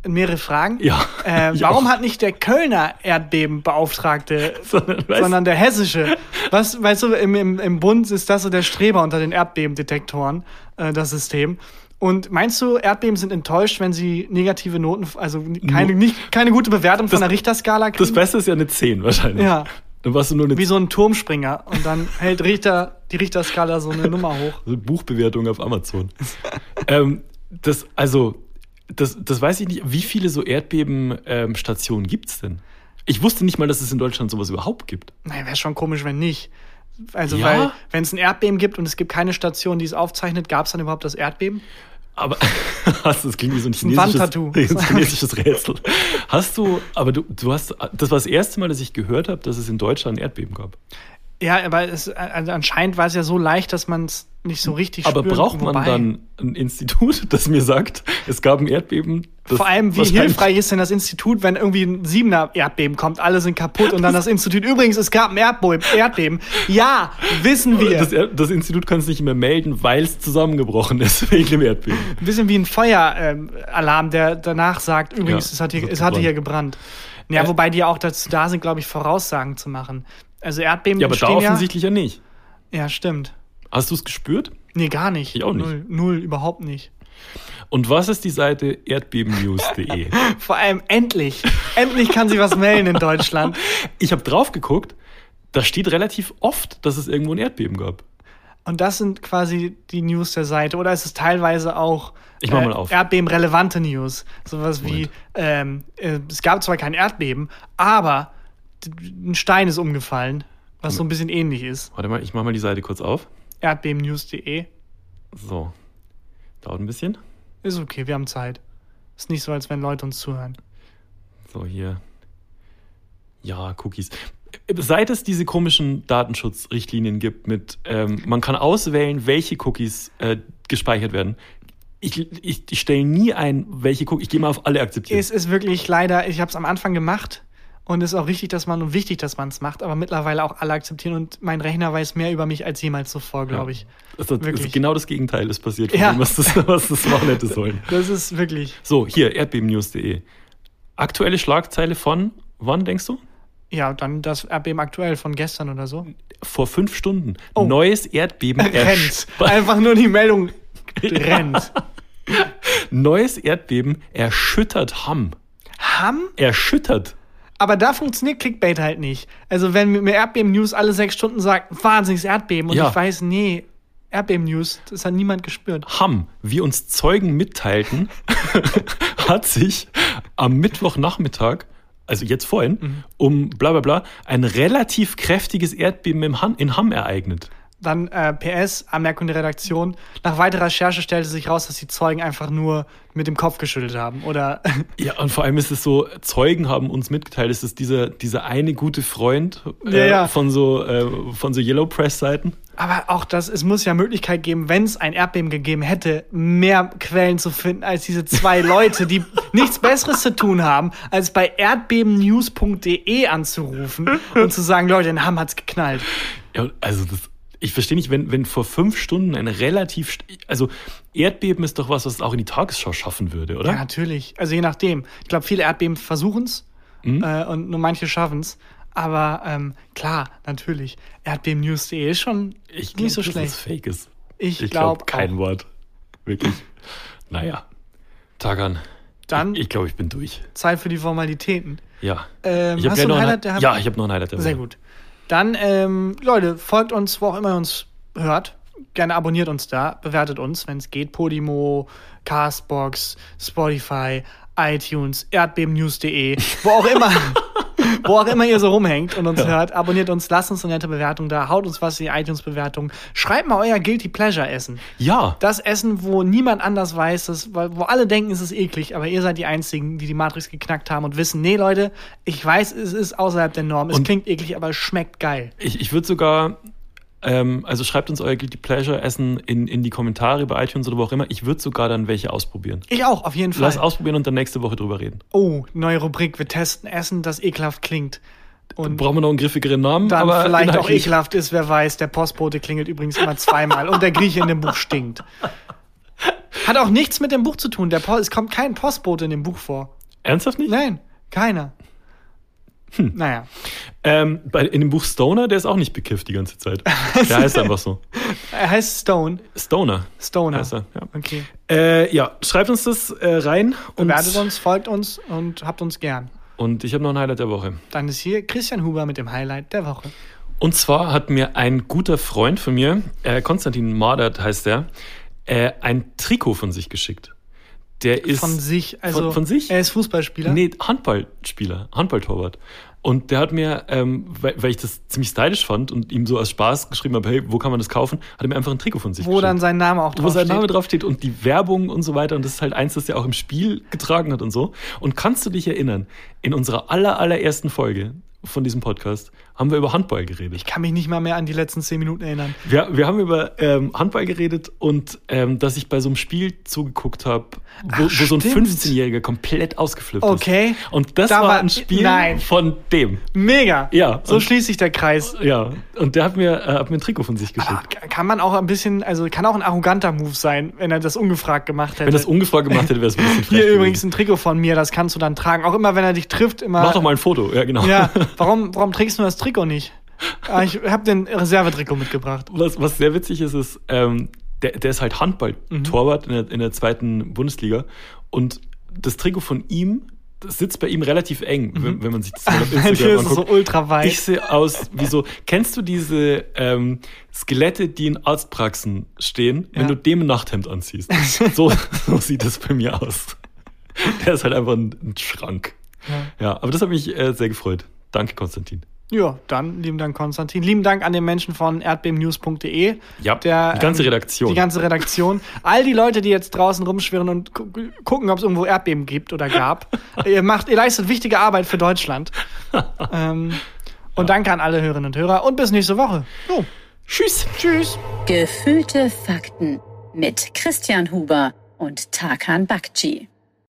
Speaker 1: mehrere Fragen.
Speaker 2: Ja.
Speaker 1: Äh, warum auch. hat nicht der Kölner Erdbebenbeauftragte, sondern, sondern der hessische? Was, weißt du, im, im, im Bund ist das so der Streber unter den Erdbebendetektoren, äh, das System. Und meinst du, Erdbeben sind enttäuscht, wenn sie negative Noten, also keine, nicht, keine gute Bewertung von
Speaker 2: das,
Speaker 1: der Richterskala kriegen?
Speaker 2: Das Beste ist ja eine zehn wahrscheinlich.
Speaker 1: Ja.
Speaker 2: Dann warst du nur eine
Speaker 1: Wie so ein Turmspringer. Und dann hält Richter, die Richterskala so eine Nummer hoch.
Speaker 2: Also Buchbewertung auf Amazon. ähm, das, also, das, das weiß ich nicht. Wie viele so Erdbebenstationen ähm, gibt's denn? Ich wusste nicht mal, dass es in Deutschland sowas überhaupt gibt.
Speaker 1: Naja, wäre schon komisch, wenn nicht. Also,
Speaker 2: ja?
Speaker 1: weil, wenn es ein Erdbeben gibt und es gibt keine Station, die es aufzeichnet, gab es dann überhaupt das Erdbeben?
Speaker 2: Aber das klingt wie so ein chinesisches, ein chinesisches Rätsel. Hast du, aber du, du hast, das war das erste Mal, dass ich gehört habe, dass es in Deutschland ein Erdbeben gab.
Speaker 1: Ja, aber es, also anscheinend war es ja so leicht, dass man es nicht so richtig
Speaker 2: aber
Speaker 1: spürt.
Speaker 2: Aber braucht man Wobei, dann ein Institut, das mir sagt, es gab ein Erdbeben?
Speaker 1: Vor allem, wie hilfreich ist denn das Institut, wenn irgendwie ein siebener Erdbeben kommt, alle sind kaputt und dann das Institut, übrigens, es gab ein Erdbeben. Ja, wissen wir.
Speaker 2: Das, das Institut kann es nicht mehr melden, weil es zusammengebrochen ist wegen dem Erdbeben.
Speaker 1: Ein bisschen wie ein Feueralarm, der danach sagt, übrigens, ja, es, hat hier, es hatte hier gebrannt. Ja, äh, wobei die auch dazu da sind, glaube ich, Voraussagen zu machen. Also Erdbeben
Speaker 2: Ja, aber da offensichtlich ja, ja nicht.
Speaker 1: Ja, stimmt.
Speaker 2: Hast du es gespürt?
Speaker 1: Nee, gar nicht.
Speaker 2: Ich auch nicht.
Speaker 1: Null, null überhaupt nicht.
Speaker 2: Und was ist die Seite erdbebennews punkt de?
Speaker 1: Vor allem endlich. Endlich kann sie was melden in Deutschland.
Speaker 2: Ich habe drauf geguckt, da steht relativ oft, dass es irgendwo ein Erdbeben gab.
Speaker 1: Und das sind quasi die News der Seite. Oder ist es teilweise auch
Speaker 2: ich mach mal auf.
Speaker 1: äh, erdbebenrelevante News? Sowas wie, ähm, äh, es gab zwar kein Erdbeben, aber ein Stein ist umgefallen, was so ein bisschen ähnlich ist.
Speaker 2: Warte mal, ich mach mal die Seite kurz auf.
Speaker 1: erdbebennews punkt de.
Speaker 2: So. Dauert ein bisschen.
Speaker 1: Ist okay, wir haben Zeit. Ist nicht so, als wenn Leute uns zuhören.
Speaker 2: So, hier. Ja, Cookies. Seit es diese komischen Datenschutzrichtlinien gibt mit, ähm, man kann auswählen, welche Cookies äh, gespeichert werden. Ich, ich, ich stelle nie ein, welche Cookies, ich gehe mal auf alle akzeptieren.
Speaker 1: Es ist wirklich leider, ich habe es am Anfang gemacht und es ist auch richtig, dass man und wichtig, dass man es macht, aber mittlerweile auch alle akzeptieren und mein Rechner weiß mehr über mich als jemals zuvor, glaube ich.
Speaker 2: Ja. Das ist genau das Gegenteil ist passiert von
Speaker 1: ja.
Speaker 2: dem, was das, was das machen hätte sollen.
Speaker 1: Das ist wirklich.
Speaker 2: So, hier, erdbebennews punkt de. Aktuelle Schlagzeile von, wann denkst du?
Speaker 1: Ja, dann das Erdbeben aktuell von gestern oder so.
Speaker 2: Vor fünf Stunden. Oh. Neues Erdbeben
Speaker 1: rennt. Einfach nur die Meldung rennt.
Speaker 2: Neues Erdbeben erschüttert Hamm.
Speaker 1: Hamm?
Speaker 2: Erschüttert.
Speaker 1: Aber da funktioniert Clickbait halt nicht. Also wenn mir Erdbeben-News alle sechs Stunden sagt, wahnsinniges Erdbeben und ja. ich weiß, nee, Erdbeben-News, das hat niemand gespürt.
Speaker 2: Hamm, wie uns Zeugen mitteilten, hat sich am Mittwochnachmittag, also jetzt vorhin, mhm. um bla bla bla, ein relativ kräftiges Erdbeben im Hamm, in Hamm ereignet.
Speaker 1: Dann äh, P S, Anmerkung der Redaktion. Nach weiterer Recherche stellte sich raus, dass die Zeugen einfach nur mit dem Kopf geschüttelt haben, oder?
Speaker 2: Ja, und vor allem ist es so, Zeugen haben uns mitgeteilt, es ist dieser, dieser eine gute Freund äh,
Speaker 1: ja, ja.
Speaker 2: von so, äh, von so Yellow Press-Seiten.
Speaker 1: Aber auch das, es muss ja Möglichkeit geben, wenn es ein Erdbeben gegeben hätte, mehr Quellen zu finden als diese zwei Leute, die nichts Besseres zu tun haben, als bei erdbebennews punkt de anzurufen und zu sagen, Leute, in Hamm hat's geknallt.
Speaker 2: Ja, also das Ich verstehe nicht, wenn, wenn vor fünf Stunden ein relativ, also Erdbeben ist doch was, was es auch in die Tagesschau schaffen würde, oder?
Speaker 1: Ja, natürlich. Also je nachdem. Ich glaube, viele Erdbeben versuchen es mhm. äh, und nur manche schaffen es. Aber ähm, klar, natürlich. erdbebennews punkt de ist schon
Speaker 2: ich
Speaker 1: glaub, nicht so
Speaker 2: dass
Speaker 1: schlecht.
Speaker 2: Das fake ist.
Speaker 1: Ich,
Speaker 2: ich
Speaker 1: glaube
Speaker 2: glaub, kein auch. Wort. Wirklich. Naja. Tagan.
Speaker 1: Dann
Speaker 2: ich, ich glaube, ich bin durch.
Speaker 1: Zeit für die Formalitäten.
Speaker 2: Ja.
Speaker 1: Ähm,
Speaker 2: ich
Speaker 1: hast du ein Highlight?
Speaker 2: Ein, ja, ich habe noch ein Highlight.
Speaker 1: Sehr gut. Dann, ähm, Leute, folgt uns, wo auch immer ihr uns hört. Gerne abonniert uns da, bewertet uns, wenn es geht. Podimo, Castbox, Spotify, iTunes, erdbebennews punkt de, wo auch immer, wo auch immer ihr so rumhängt und uns ja. hört. Abonniert uns, lasst uns eine nette Bewertung da, haut uns was in die iTunes-Bewertung. Schreibt mal euer Guilty Pleasure-Essen.
Speaker 2: Ja.
Speaker 1: Das Essen, wo niemand anders weiß, das, wo alle denken, es ist eklig, aber ihr seid die Einzigen, die die Matrix geknackt haben und wissen, nee, Leute, ich weiß, es ist außerhalb der Norm. Es und klingt eklig, aber es schmeckt geil.
Speaker 2: Ich, ich würde sogar, ähm, also schreibt uns euer Guilty Pleasure-Essen in, in die Kommentare bei iTunes oder wo auch immer. Ich würde sogar dann welche ausprobieren.
Speaker 1: Ich auch, auf jeden Fall.
Speaker 2: Lass ausprobieren und dann nächste Woche drüber reden.
Speaker 1: Oh, neue Rubrik. Wir testen Essen, das ekelhaft klingt.
Speaker 2: Und brauchen wir noch einen griffigeren Namen.
Speaker 1: Dann
Speaker 2: aber
Speaker 1: vielleicht auch ekelhaft ist, wer weiß. Der Postbote klingelt übrigens immer zweimal und der Grieche in dem Buch stinkt. Hat auch nichts mit dem Buch zu tun. Der Post, es kommt kein Postbote in dem Buch vor.
Speaker 2: Ernsthaft nicht?
Speaker 1: Nein, keiner. Hm. Naja.
Speaker 2: Ähm, bei, in dem Buch Stoner, der ist auch nicht bekifft die ganze Zeit. Der heißt einfach so.
Speaker 1: Er heißt Stone.
Speaker 2: Stoner.
Speaker 1: Stoner.
Speaker 2: Heißt er, ja.
Speaker 1: Okay.
Speaker 2: Äh, ja, schreibt uns das äh, rein. Und,
Speaker 1: Bewertet uns, folgt uns und habt uns gern.
Speaker 2: Und ich habe noch ein Highlight der Woche.
Speaker 1: Dann ist hier Christian Huber mit dem Highlight der Woche.
Speaker 2: Und zwar hat mir ein guter Freund von mir, äh, Konstantin Mordert heißt der, äh, ein Trikot von sich geschickt. Der ist
Speaker 1: von sich, also
Speaker 2: von, von sich?
Speaker 1: Er ist Fußballspieler?
Speaker 2: Nee, Handballspieler, Handballtorwart. Und der hat mir, ähm, weil, weil ich das ziemlich stylisch fand und ihm so aus Spaß geschrieben habe, hey, wo kann man das kaufen, hat er mir einfach ein Trikot von sich
Speaker 1: Wo
Speaker 2: geschickt.
Speaker 1: dann sein Name auch draufsteht.
Speaker 2: Wo sein Name draufsteht und die Werbung und so weiter. Und das ist halt eins, das er auch im Spiel getragen hat und so. Und kannst du dich erinnern, in unserer aller, allerersten Folge von diesem Podcast haben wir über Handball geredet.
Speaker 1: Ich kann mich nicht mal mehr an die letzten zehn Minuten erinnern.
Speaker 2: Wir, wir haben über ähm, Handball geredet und ähm, dass ich bei so einem Spiel zugeguckt habe, wo, wo so ein fünfzehnjähriger komplett ausgeflippt
Speaker 1: okay.
Speaker 2: ist. Und das
Speaker 1: da
Speaker 2: war
Speaker 1: war
Speaker 2: ein Spiel
Speaker 1: nein.
Speaker 2: von dem.
Speaker 1: Mega.
Speaker 2: Ja.
Speaker 1: So schließt sich der Kreis.
Speaker 2: Ja. Und der hat mir, äh, hat mir ein Trikot von sich geschickt.
Speaker 1: Aber kann man auch ein bisschen, also kann auch ein arroganter Move sein, wenn er das ungefragt gemacht hätte.
Speaker 2: Wenn er das ungefragt gemacht hätte, wäre es ein bisschen frech
Speaker 1: Hier
Speaker 2: gewesen.
Speaker 1: übrigens ein Trikot von mir, das kannst du dann tragen. Auch immer, wenn er dich trifft, immer.
Speaker 2: Mach doch mal ein Foto, ja genau.
Speaker 1: Ja, warum, warum trägst du das Trikot nicht? Ah, ich habe den Reservetrikot mitgebracht.
Speaker 2: Was, was sehr witzig ist, ist, ähm, der, der ist halt Handball-Torwart mhm. in, der, in der zweiten Bundesliga und das Trikot von ihm, das sitzt bei ihm relativ eng, mhm. wenn, wenn man sich das mal auf Instagram anguckt.
Speaker 1: So ultra weit.
Speaker 2: Ich sehe aus wie so, kennst du diese ähm, Skelette, die in Arztpraxen stehen,
Speaker 1: ja.
Speaker 2: wenn du dem ein Nachthemd anziehst? so, so sieht das bei mir aus. Der ist halt einfach ein, ein Schrank. Ja. ja, aber das hat mich äh, sehr gefreut. Danke, Konstantin.
Speaker 1: Ja, dann lieben Dank, Konstantin. Lieben Dank an den Menschen von erdbebennews punkt de.
Speaker 2: Ja,
Speaker 1: der,
Speaker 2: die ganze
Speaker 1: ähm,
Speaker 2: Redaktion.
Speaker 1: Die ganze Redaktion. All die Leute, die jetzt draußen rumschwirren und gu- gucken, ob es irgendwo Erdbeben gibt oder gab. ihr macht, ihr leistet wichtige Arbeit für Deutschland. ähm, und ja. Danke an alle Hörerinnen und Hörer und bis nächste Woche. So.
Speaker 2: Tschüss.
Speaker 1: Tschüss.
Speaker 3: Gefühlte Fakten mit Christian Huber und Tarkan Bakci.